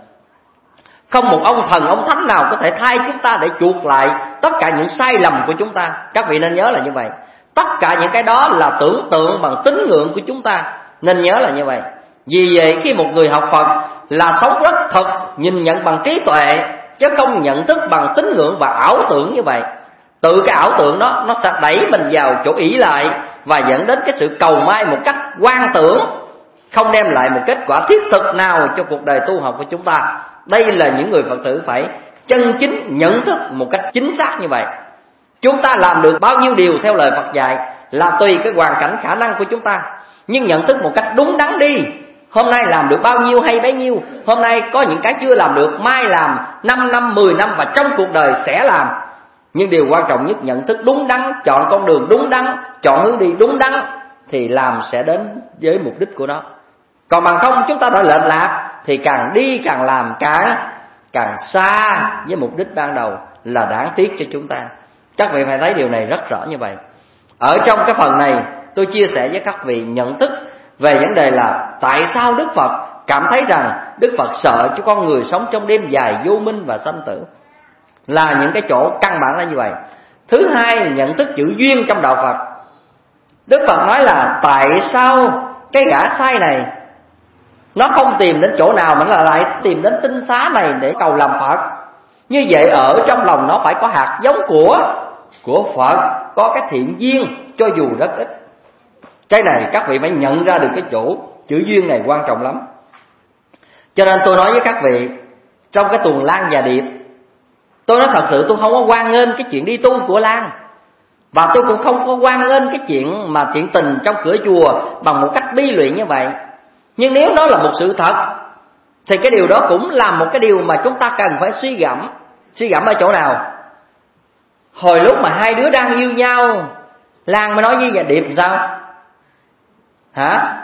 Speaker 3: Không một ông thần ông thánh nào có thể thay chúng ta để chuộc lại tất cả những sai lầm của chúng ta. Các vị nên nhớ là như vậy. Tất cả những cái đó là tưởng tượng bằng tín ngưỡng của chúng ta, nên nhớ là như vậy. Vì vậy khi một người học Phật là sống rất thật, nhìn nhận bằng trí tuệ, chứ không nhận thức bằng tín ngưỡng và ảo tưởng như vậy. Từ cái ảo tưởng đó nó sẽ đẩy mình vào chỗ ỷ lại và dẫn đến cái sự cầu may một cách quan tưởng, không đem lại một kết quả thiết thực nào cho cuộc đời tu học của chúng ta. Đây là những người Phật tử phải chân chính nhận thức một cách chính xác như vậy. Chúng ta làm được bao nhiêu điều theo lời Phật dạy là tùy cái hoàn cảnh khả năng của chúng ta, nhưng nhận thức một cách đúng đắn đi. Hôm nay làm được bao nhiêu hay bấy nhiêu. Hôm nay có những cái chưa làm được, mai làm, 5 năm, 10 năm và trong cuộc đời sẽ làm. Nhưng điều quan trọng nhất nhận thức đúng đắn, chọn con đường đúng đắn, chọn hướng đi đúng đắn thì làm sẽ đến với mục đích của nó. Còn bằng không chúng ta đã lệch lạc thì càng đi càng làm càng xa với mục đích ban đầu, là đáng tiếc cho chúng ta. Các vị phải thấy điều này rất rõ như vậy. Ở trong cái phần này tôi chia sẻ với các vị nhận thức về vấn đề là tại sao Đức Phật cảm thấy rằng Đức Phật sợ cho con người sống trong đêm dài vô minh và sanh tử, là những cái chỗ căn bản là như vậy. Thứ hai, nhận thức chữ duyên trong đạo Phật. Đức Phật nói là tại sao cái gã sai này nó không tìm đến chỗ nào mà nó lại tìm đến tinh xá này để cầu làm Phật. Như vậy ở trong lòng nó phải có hạt giống của Phật, có cái thiện duyên cho dù rất ít. Cái này các vị phải nhận ra được cái chỗ chữ duyên này quan trọng lắm. Cho nên tôi nói với các vị, trong cái tuần Lan và Điệp, tôi nói thật sự tôi không có hoan nghênh cái chuyện đi tu của Lan, và tôi cũng không có hoan nghênh cái chuyện mà chuyện tình trong cửa chùa bằng một cách bi lụy như vậy. Nhưng nếu nó là một sự thật thì cái điều đó cũng là một cái điều mà chúng ta cần phải suy gẫm. Suy gẫm ở chỗ nào? Hồi lúc mà hai đứa đang yêu nhau, Lan mới nói với Điệp sao? Hả?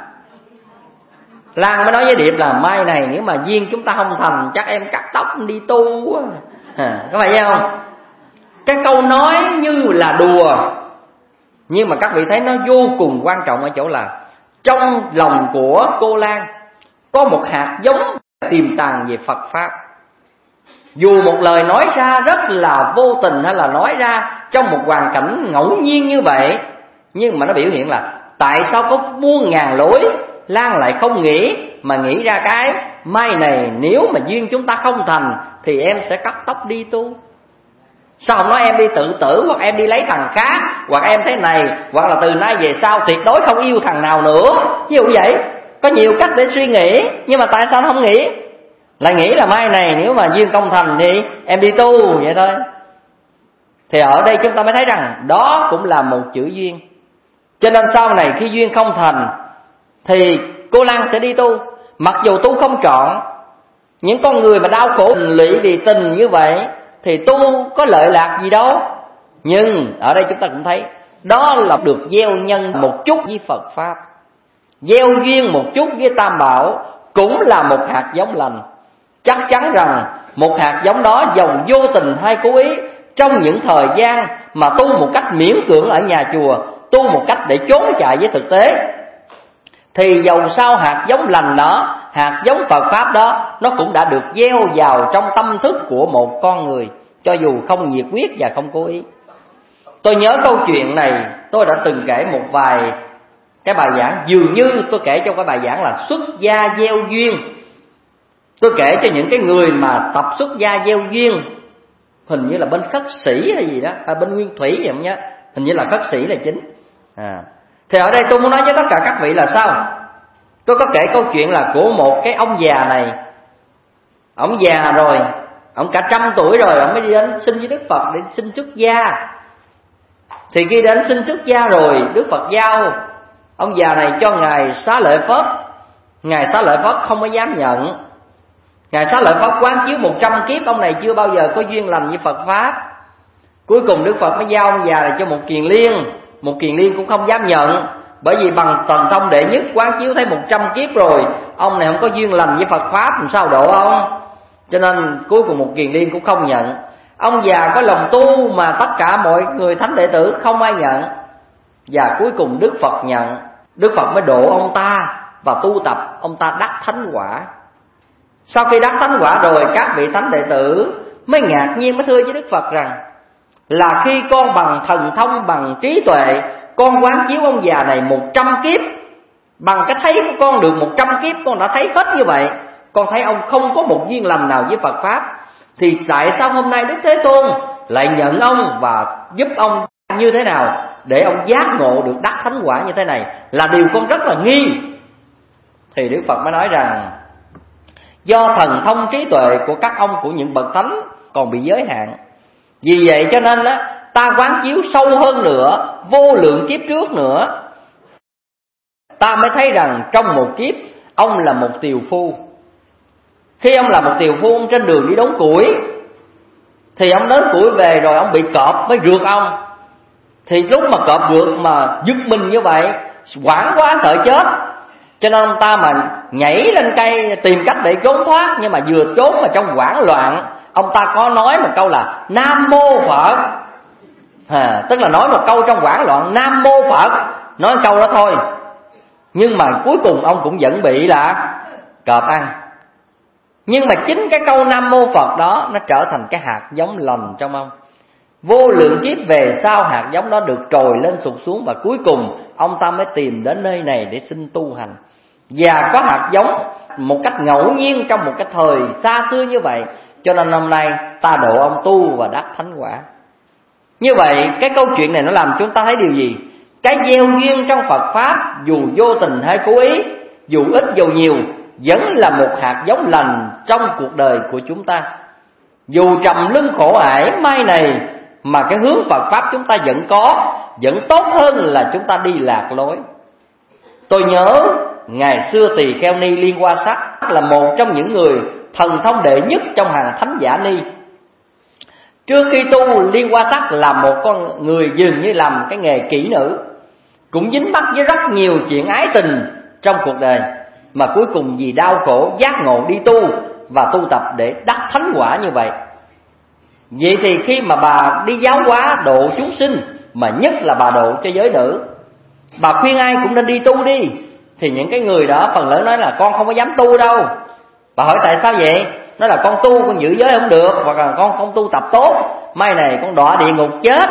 Speaker 3: Lan mới nói với Điệp là mai này nếu mà duyên chúng ta không thành, chắc em cắt tóc đi tu quá. Có phải không? Cái câu nói như là đùa, nhưng mà các vị thấy nó vô cùng quan trọng ở chỗ là trong lòng của cô Lan có một hạt giống tiềm tàng về Phật Pháp. Dù một lời nói ra rất là vô tình, hay là nói ra trong một hoàn cảnh ngẫu nhiên như vậy, nhưng mà nó biểu hiện là tại sao có muôn ngàn lối, Lan lại không nghĩ, mà nghĩ ra cái mai này nếu mà duyên chúng ta không thành thì em sẽ cắt tóc đi tu. Sao không nói em đi tự tử, hoặc em đi lấy thằng khác, hoặc em thế này, hoặc là từ nay về sau tuyệt đối không yêu thằng nào nữa. Ví dụ vậy, có nhiều cách để suy nghĩ, nhưng mà tại sao nó không nghĩ? Lại nghĩ là mai này nếu mà duyên không thành thì em đi tu, vậy thôi. Thì ở đây chúng ta mới thấy rằng đó cũng là một chữ duyên. Cho nên sau này khi duyên không thành thì cô Lan sẽ đi tu. Mặc dù tu không trọn, những con người mà đau khổ lụy vì tình như vậy thì tu có lợi lạc gì đâu. Nhưng ở đây chúng ta cũng thấy đó là được gieo nhân một chút với Phật Pháp, gieo duyên một chút với Tam Bảo, cũng là một hạt giống lành. Chắc chắn rằng một hạt giống đó dòng vô tình hay cố ý, trong những thời gian mà tu một cách miễn cưỡng ở nhà chùa, tu một cách để trốn chạy với thực tế, thì dầu sao hạt giống lành đó, hạt giống Phật Pháp đó, nó cũng đã được gieo vào trong tâm thức của một con người, cho dù không nhiệt quyết và không cố ý. Tôi nhớ câu chuyện này, tôi đã từng kể một vài cái bài giảng, dường như tôi kể trong cái bài giảng là xuất gia gieo duyên. Tôi kể cho những cái người mà tập xuất gia gieo duyên, hình như là bên Khất Sĩ hay gì đó, bên Nguyên Thủy vậy không nhớ, hình như là Khất Sĩ là chính. Thì ở đây tôi muốn nói với tất cả các vị là sao? Tôi có kể câu chuyện là của một cái ông già này. Ông già rồi, ông cả 100 tuổi rồi, ông mới đi đến xin với Đức Phật để xin xuất gia. Thì khi đến xin xuất gia rồi, Đức Phật giao ông già này cho Ngài Xá Lợi Phất. Ngài Xá Lợi Phất không có dám nhận. Ngài Xá Lợi Phất quán chiếu 100 kiếp ông này chưa bao giờ có duyên lành với Phật Pháp. Cuối cùng Đức Phật mới giao ông già này cho một kiền liên. Một kiền liên cũng không dám nhận, bởi vì bằng thần thông đệ nhất quán chiếu thấy 100 kiếp rồi, ông này không có duyên lành với Phật Pháp, làm sao độ ông? Cho nên cuối cùng một kiền liên cũng không nhận. Ông già có lòng tu mà tất cả mọi người thánh đệ tử không ai nhận. Và cuối cùng Đức Phật nhận. Đức Phật mới độ ông ta và tu tập, ông ta đắc thánh quả. Sau khi đắc thánh quả rồi, các vị thánh đệ tử mới ngạc nhiên, mới thưa với Đức Phật rằng là khi con bằng thần thông, bằng trí tuệ, con quán chiếu ông già này 100 kiếp, bằng cái thấy của con được 100 kiếp, con đã thấy hết như vậy, con thấy ông không có một duyên lành nào với Phật Pháp, thì tại sao hôm nay Đức Thế Tôn lại nhận ông và giúp ông như thế nào để ông giác ngộ được đắc thánh quả như thế này, là điều con rất là nghi. Thì Đức Phật mới nói rằng do thần thông trí tuệ của các ông, của những bậc thánh còn bị giới hạn, vì vậy cho nên á, ta quán chiếu sâu hơn nữa, vô lượng kiếp trước nữa, ta mới thấy rằng trong một kiếp ông là một tiều phu. Khi ông là một tiều phu, ông trên đường đi đốn củi, thì ông đến củi về rồi ông bị cọp mới rượt ông. Thì lúc mà cọp rượt mà giật mình như vậy, hoảng quá sợ chết, cho nên ông ta mà nhảy lên cây tìm cách để trốn thoát. Nhưng mà vừa trốn mà trong hoảng loạn, ông ta có nói một câu là Nam Mô Phật, tức là nói một câu trong hoảng loạn, Nam Mô Phật, nói câu đó thôi. Nhưng mà cuối cùng ông cũng vẫn bị là cọp ăn. Nhưng mà chính cái câu Nam Mô Phật đó, nó trở thành cái hạt giống lành trong ông. Vô lượng kiếp về sau, hạt giống đó được trồi lên sụt xuống, và cuối cùng ông ta mới tìm đến nơi này để xin tu hành. Và có hạt giống một cách ngẫu nhiên trong một cái thời xa xưa như vậy, cho nên hôm nay ta độ ông tu và đắc thánh quả. Như vậy cái câu chuyện này nó làm chúng ta thấy điều gì? Cái gieo duyên trong Phật Pháp, dù vô tình hay cố ý, dù ít dù nhiều, vẫn là một hạt giống lành trong cuộc đời của chúng ta. Dù trầm lưng khổ ải mai này, mà cái hướng Phật Pháp chúng ta vẫn có, vẫn tốt hơn là chúng ta đi lạc lối. Tôi nhớ ngày xưa Tỳ Kheo Ni Liên Hoa Sắc là một trong những người thần thông đệ nhất trong hàng thánh giả ni. Trước khi tu, Liên Hoa Sắc là một con người dường như làm cái nghề kỹ nữ, cũng dính mắc với rất nhiều chuyện ái tình trong cuộc đời, mà cuối cùng vì đau khổ giác ngộ đi tu và tu tập để đắc thánh quả như vậy. Vậy thì khi mà bà đi giáo hóa độ chúng sinh, mà nhất là bà độ cho giới nữ, bà khuyên ai cũng nên đi tu đi, thì những cái người đó phần lớn nói là con không có dám tu đâu. Bà hỏi tại sao vậy? Nói là con tu con giữ giới không được, hoặc là con không tu tập tốt, mai này con đọa địa ngục chết.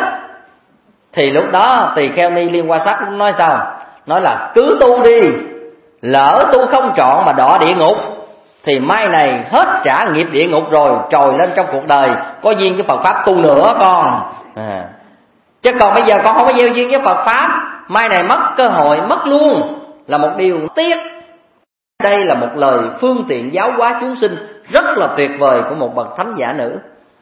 Speaker 3: Thì lúc đó Tỳ Kheo Ni Liên Hoa Sắc nói sao? Nói là cứ tu đi, lỡ tu không trọn mà đọa địa ngục thì mai này hết trả nghiệp địa ngục rồi, trồi lên trong cuộc đời có duyên với Phật Pháp tu nữa con. Chứ còn bây giờ con không có gieo duyên với Phật Pháp, mai này mất cơ hội, mất luôn, là một điều tiếc. Đây là một lời phương tiện giáo hóa chúng sinh rất là tuyệt vời của một bậc thánh giả nữ.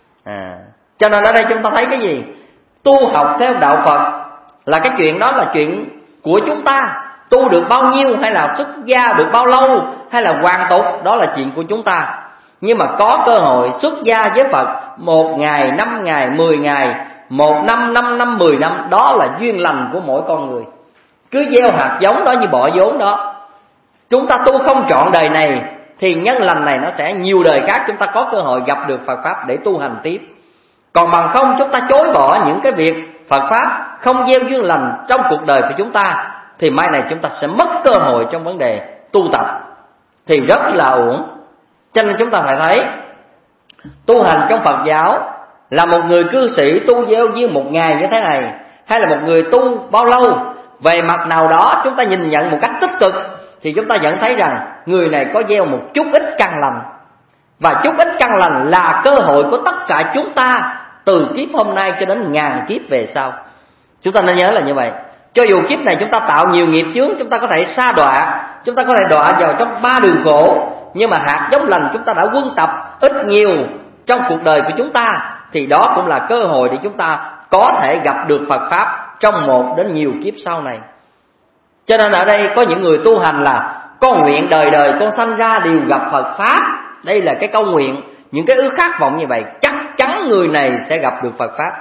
Speaker 3: Cho nên ở đây chúng ta thấy cái gì? Tu học theo đạo Phật là cái chuyện đó là chuyện của chúng ta. Tu được bao nhiêu, hay là xuất gia được bao lâu, hay là hoàn tục, đó là chuyện của chúng ta. Nhưng mà có cơ hội xuất gia với Phật 1 ngày, 5 ngày, 10 ngày, 1 năm, 5 năm, 10 năm, đó là duyên lành của mỗi con người. Cứ gieo hạt giống đó như bỏ vốn đó. Chúng ta tu không trọn đời này thì nhân lành này nó sẽ nhiều đời khác chúng ta có cơ hội gặp được Phật Pháp để tu hành tiếp. Còn bằng không chúng ta chối bỏ những cái việc Phật Pháp, không gieo duyên lành trong cuộc đời của chúng ta, thì mai này chúng ta sẽ mất cơ hội trong vấn đề tu tập, thì rất là uổng. Cho nên chúng ta phải thấy tu hành trong Phật giáo là một người cư sĩ tu gieo duyên 1 ngày như thế này, hay là một người tu bao lâu, về mặt nào đó chúng ta nhìn nhận một cách tích cực thì chúng ta nhận thấy rằng người này có gieo một chút ít căn lành. Và chút ít căn lành là cơ hội của tất cả chúng ta từ kiếp hôm nay cho đến ngàn kiếp về sau. Chúng ta nên nhớ là như vậy. Cho dù kiếp này chúng ta tạo nhiều nghiệp chướng, chúng ta có thể sa đọa, chúng ta có thể đọa vào trong 3 đường khổ, nhưng mà hạt giống lành chúng ta đã quân tập ít nhiều trong cuộc đời của chúng ta, thì đó cũng là cơ hội để chúng ta có thể gặp được Phật Pháp trong 1 đến nhiều kiếp sau này. Cho nên ở đây có những người tu hành là con nguyện đời đời con sanh ra đều gặp Phật Pháp. Đây là cái câu nguyện, những cái ước khát vọng như vậy, chắc chắn người này sẽ gặp được Phật Pháp.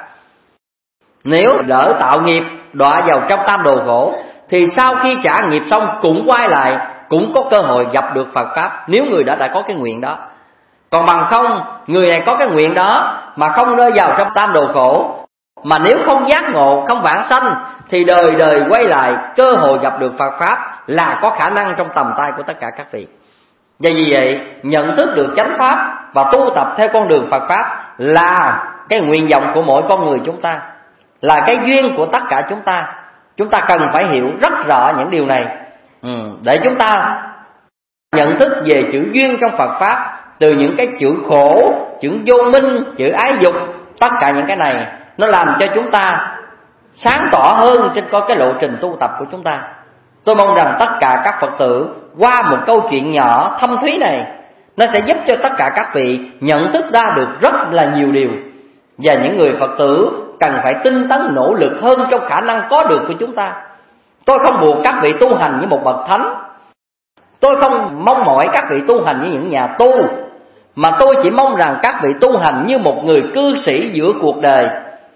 Speaker 3: Nếu lỡ tạo nghiệp đọa vào trong tam đồ khổ thì sau khi trả nghiệp xong cũng quay lại, cũng có cơ hội gặp được Phật Pháp, nếu người đã có cái nguyện đó. Còn bằng không, người này có cái nguyện đó mà không rơi vào trong tam đồ khổ, mà nếu không giác ngộ, không vãng sanh, thì đời đời quay lại, cơ hội gặp được Phật Pháp là có khả năng trong tầm tay của tất cả các vị. Và vì vậy, nhận thức được chánh Pháp và tu tập theo con đường Phật Pháp là cái nguyện vọng của mỗi con người chúng ta, là cái duyên của tất cả chúng ta. Chúng ta cần phải hiểu rất rõ những điều này, để chúng ta nhận thức về chữ duyên trong Phật Pháp, từ những cái chữ khổ, chữ vô minh, chữ ái dục, tất cả những cái này nó làm cho chúng ta sáng tỏ hơn trên cái lộ trình tu tập của chúng ta. Tôi mong rằng tất cả các Phật tử qua một câu chuyện nhỏ thâm thúy này, nó sẽ giúp cho tất cả các vị nhận thức ra được rất là nhiều điều. Và những người Phật tử cần phải tinh tấn nỗ lực hơn trong khả năng có được của chúng ta. Tôi không buộc các vị tu hành như một bậc thánh, tôi không mong mỏi các vị tu hành như những nhà tu, mà tôi chỉ mong rằng các vị tu hành như một người cư sĩ giữa cuộc đời,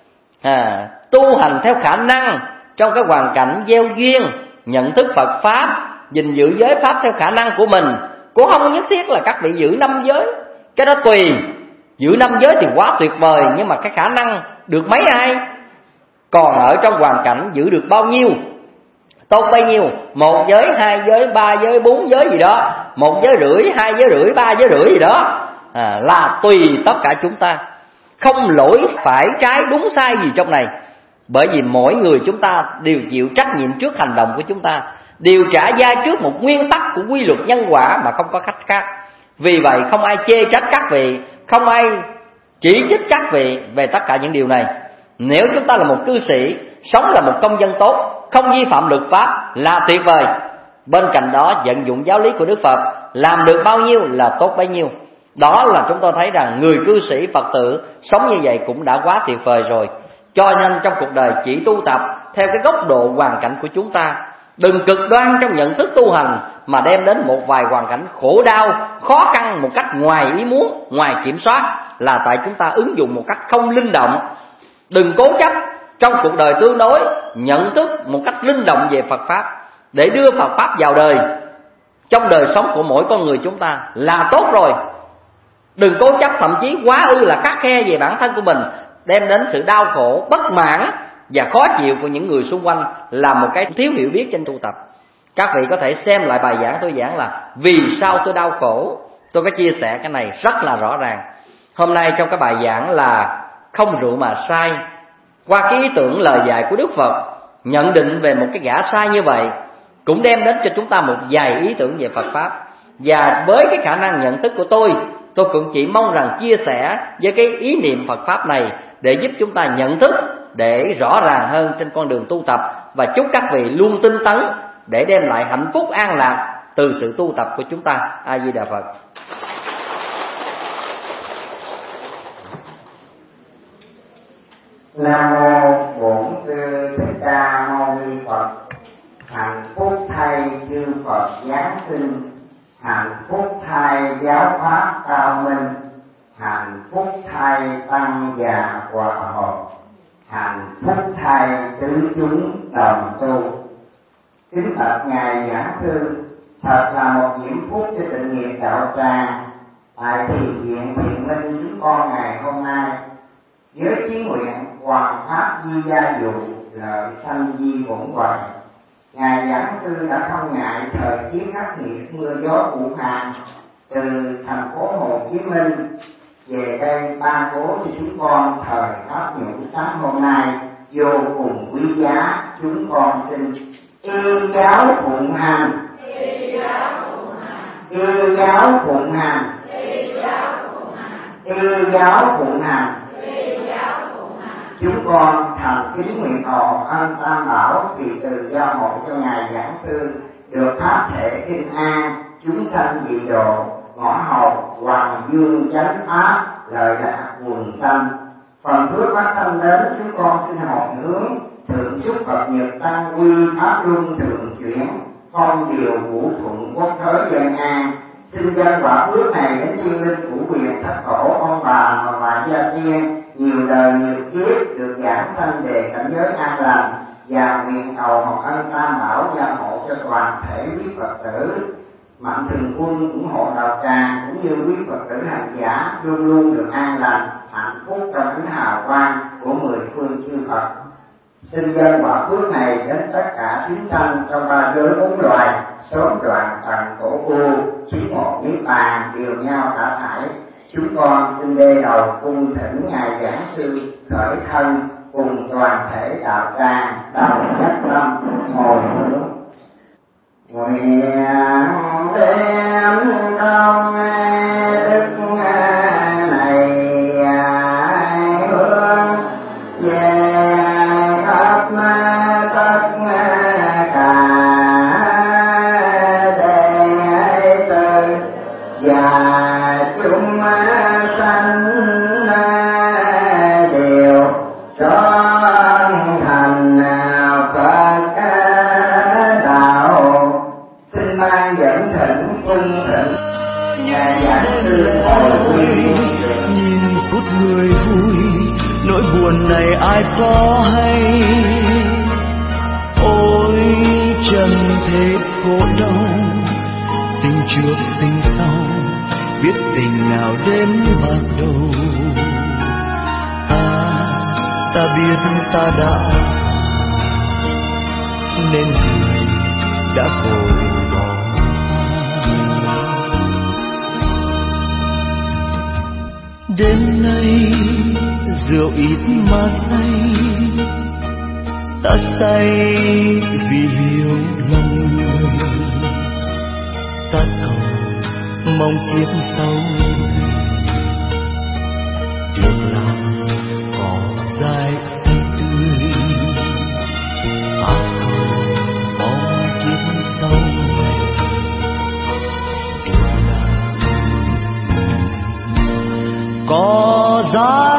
Speaker 3: tu hành theo khả năng trong cái hoàn cảnh gieo duyên, nhận thức Phật Pháp, gìn giữ giới Pháp theo khả năng của mình. Cũng không nhất thiết là các vị giữ 5 giới, cái đó tùy. Giữ 5 giới thì quá tuyệt vời, nhưng mà cái khả năng được mấy ai. Còn ở trong hoàn cảnh giữ được bao nhiêu, tốt bấy nhiêu, 1 giới, 2 giới, 3 giới, 4 giới gì đó, 1 giới rưỡi, 2 giới rưỡi, 3 giới rưỡi gì đó, là tùy tất cả chúng ta. Không lỗi phải trái đúng sai gì trong này, bởi vì mỗi người chúng ta đều chịu trách nhiệm trước hành động của chúng ta, đều trả giá trước một nguyên tắc của quy luật nhân quả mà không có cách khác. Vì vậy không ai chê trách các vị, không ai chỉ trích các vị về tất cả những điều này. Nếu chúng ta là một cư sĩ, sống là một công dân tốt, không vi phạm luật pháp là tuyệt vời. Bên cạnh đó vận dụng giáo lý của Đức Phật, làm được bao nhiêu là tốt bấy nhiêu. Đó là chúng ta thấy rằng người cư sĩ Phật tử sống như vậy cũng đã quá tuyệt vời rồi. Cho nên trong cuộc đời chỉ tu tập theo cái góc độ hoàn cảnh của chúng ta. Đừng cực đoan trong nhận thức tu hành mà đem đến một vài hoàn cảnh khổ đau, khó khăn một cách ngoài ý muốn, ngoài kiểm soát, là tại chúng ta ứng dụng một cách không linh động. Đừng cố chấp trong cuộc đời tương đối, nhận thức một cách linh động về Phật Pháp để đưa Phật Pháp vào đời, trong đời sống của mỗi con người chúng ta là tốt rồi. Đừng cố chấp, thậm chí quá ư là khắt khe về bản thân của mình, đem đến sự đau khổ, bất mãn và khó chịu của những người xung quanh, là một cái thiếu hiểu biết trên tu tập. Các vị có thể xem lại bài giảng tôi giảng là vì sao tôi đau khổ. Tôi có chia sẻ cái này rất là rõ ràng. Hôm nay trong cái bài giảng là không rượu mà sai, qua cái ý tưởng lời dạy của Đức Phật nhận định về một cái gã sai như vậy, cũng đem đến cho chúng ta một vài ý tưởng về Phật Pháp. Và với cái khả năng nhận thức của tôi cũng chỉ mong rằng chia sẻ với cái ý niệm Phật Pháp này để giúp chúng ta nhận thức, để rõ ràng hơn trên con đường tu tập. Và chúc các vị luôn tinh tấn để đem lại hạnh phúc an lạc từ sự tu tập của chúng ta. A Di Đà Phật.
Speaker 6: Nam mô Bổn Sư Thích Ca Mâu Ni Phật. Hạnh phúc thay chư Phật giáng sinh, hạnh phúc thay giáo pháp cao minh, hạnh phúc thay tăng già hòa hợp, hạnh phúc thay tứ chúng đồng tu. Kính bạch ngài giảng sư, thật là một diễm phúc cho sự nghiệp đạo tràng tại thiền viện Thiện Minh chúng con ngày hôm nay, với chí nguyện hoàn pháp di gia dụ, lợi sanh di bổn hoài. Ngài giảng sư đã không ngại thời tiết khắc nghiệt, mưa gió vũ hạn, từ thành phố Hồ Chí Minh về đây ban bố cho chúng con thời pháp nhũ sáng hôm nay vô cùng quý giá. Chúng con xin y giáo phụng hành, y giáo phụng hành, y giáo phụng hành. Chúng con thành kính nguyện cầu ân Tam Bảo vì từ gia hộ cho ngài giảng sư được pháp thể kinh an, chúng sanh dị độ, ngõ hầu hoàng dương chánh pháp, lợi lạc quần sanh. Phần phước phát sanh đến, chúng con xin hồi hướng thượng chúc Phật Nhật tăng quy, pháp luân thường chuyển, phong điều vũ thuận, quốc thới dân an. Xin dân quả phước này đến thiên linh của quyền thất tổ ông bà và gia tiên, nhiều đời nhiều kiếp được giảng sanh về cảnh giới an lành, và nguyện cầu học ân Tam Bảo gia hộ cho toàn thể quý Phật tử. Mạnh thường quân ủng hộ đạo tràng cũng như quý Phật tử hành giả luôn luôn được an lành, hạnh phúc trong ánh hào quang của mười phương chư Phật. Xin dân quả phước này đến tất cả chúng sanh trong ba giới bốn loài, sớm đoạn tận khổ u, chí một niết bàn, đều nhau cả thảy. Chúng con xin đê đầu cung thỉnh ngài giảng sư khởi thân cùng toàn thể đạo tràng đầu nhất tâm ngồi hướng. Nguyện đem công đức này hướng về khắp tất cả đệ tử và chúng sanh đều trọn thành Phật đạo. Xin ban dẫn thỉnh cung thỉnh ngài giảng sư hồi quy.
Speaker 2: Nhìn phút người vui, nỗi buồn này ai có hay. Ôi trần thế khổ đau, tình trước tình sau, biết tình nào đến bạc đầu. Ta biết ta đã nên người đã vội bỏ. Đêm nay rượu ít mà say, ta say vì hiểu lòng người. Ta cầu mong kiếp sau được làm cỏ dại xanh tươi. Ta cầu mong kiếp sau được làm cỏ dại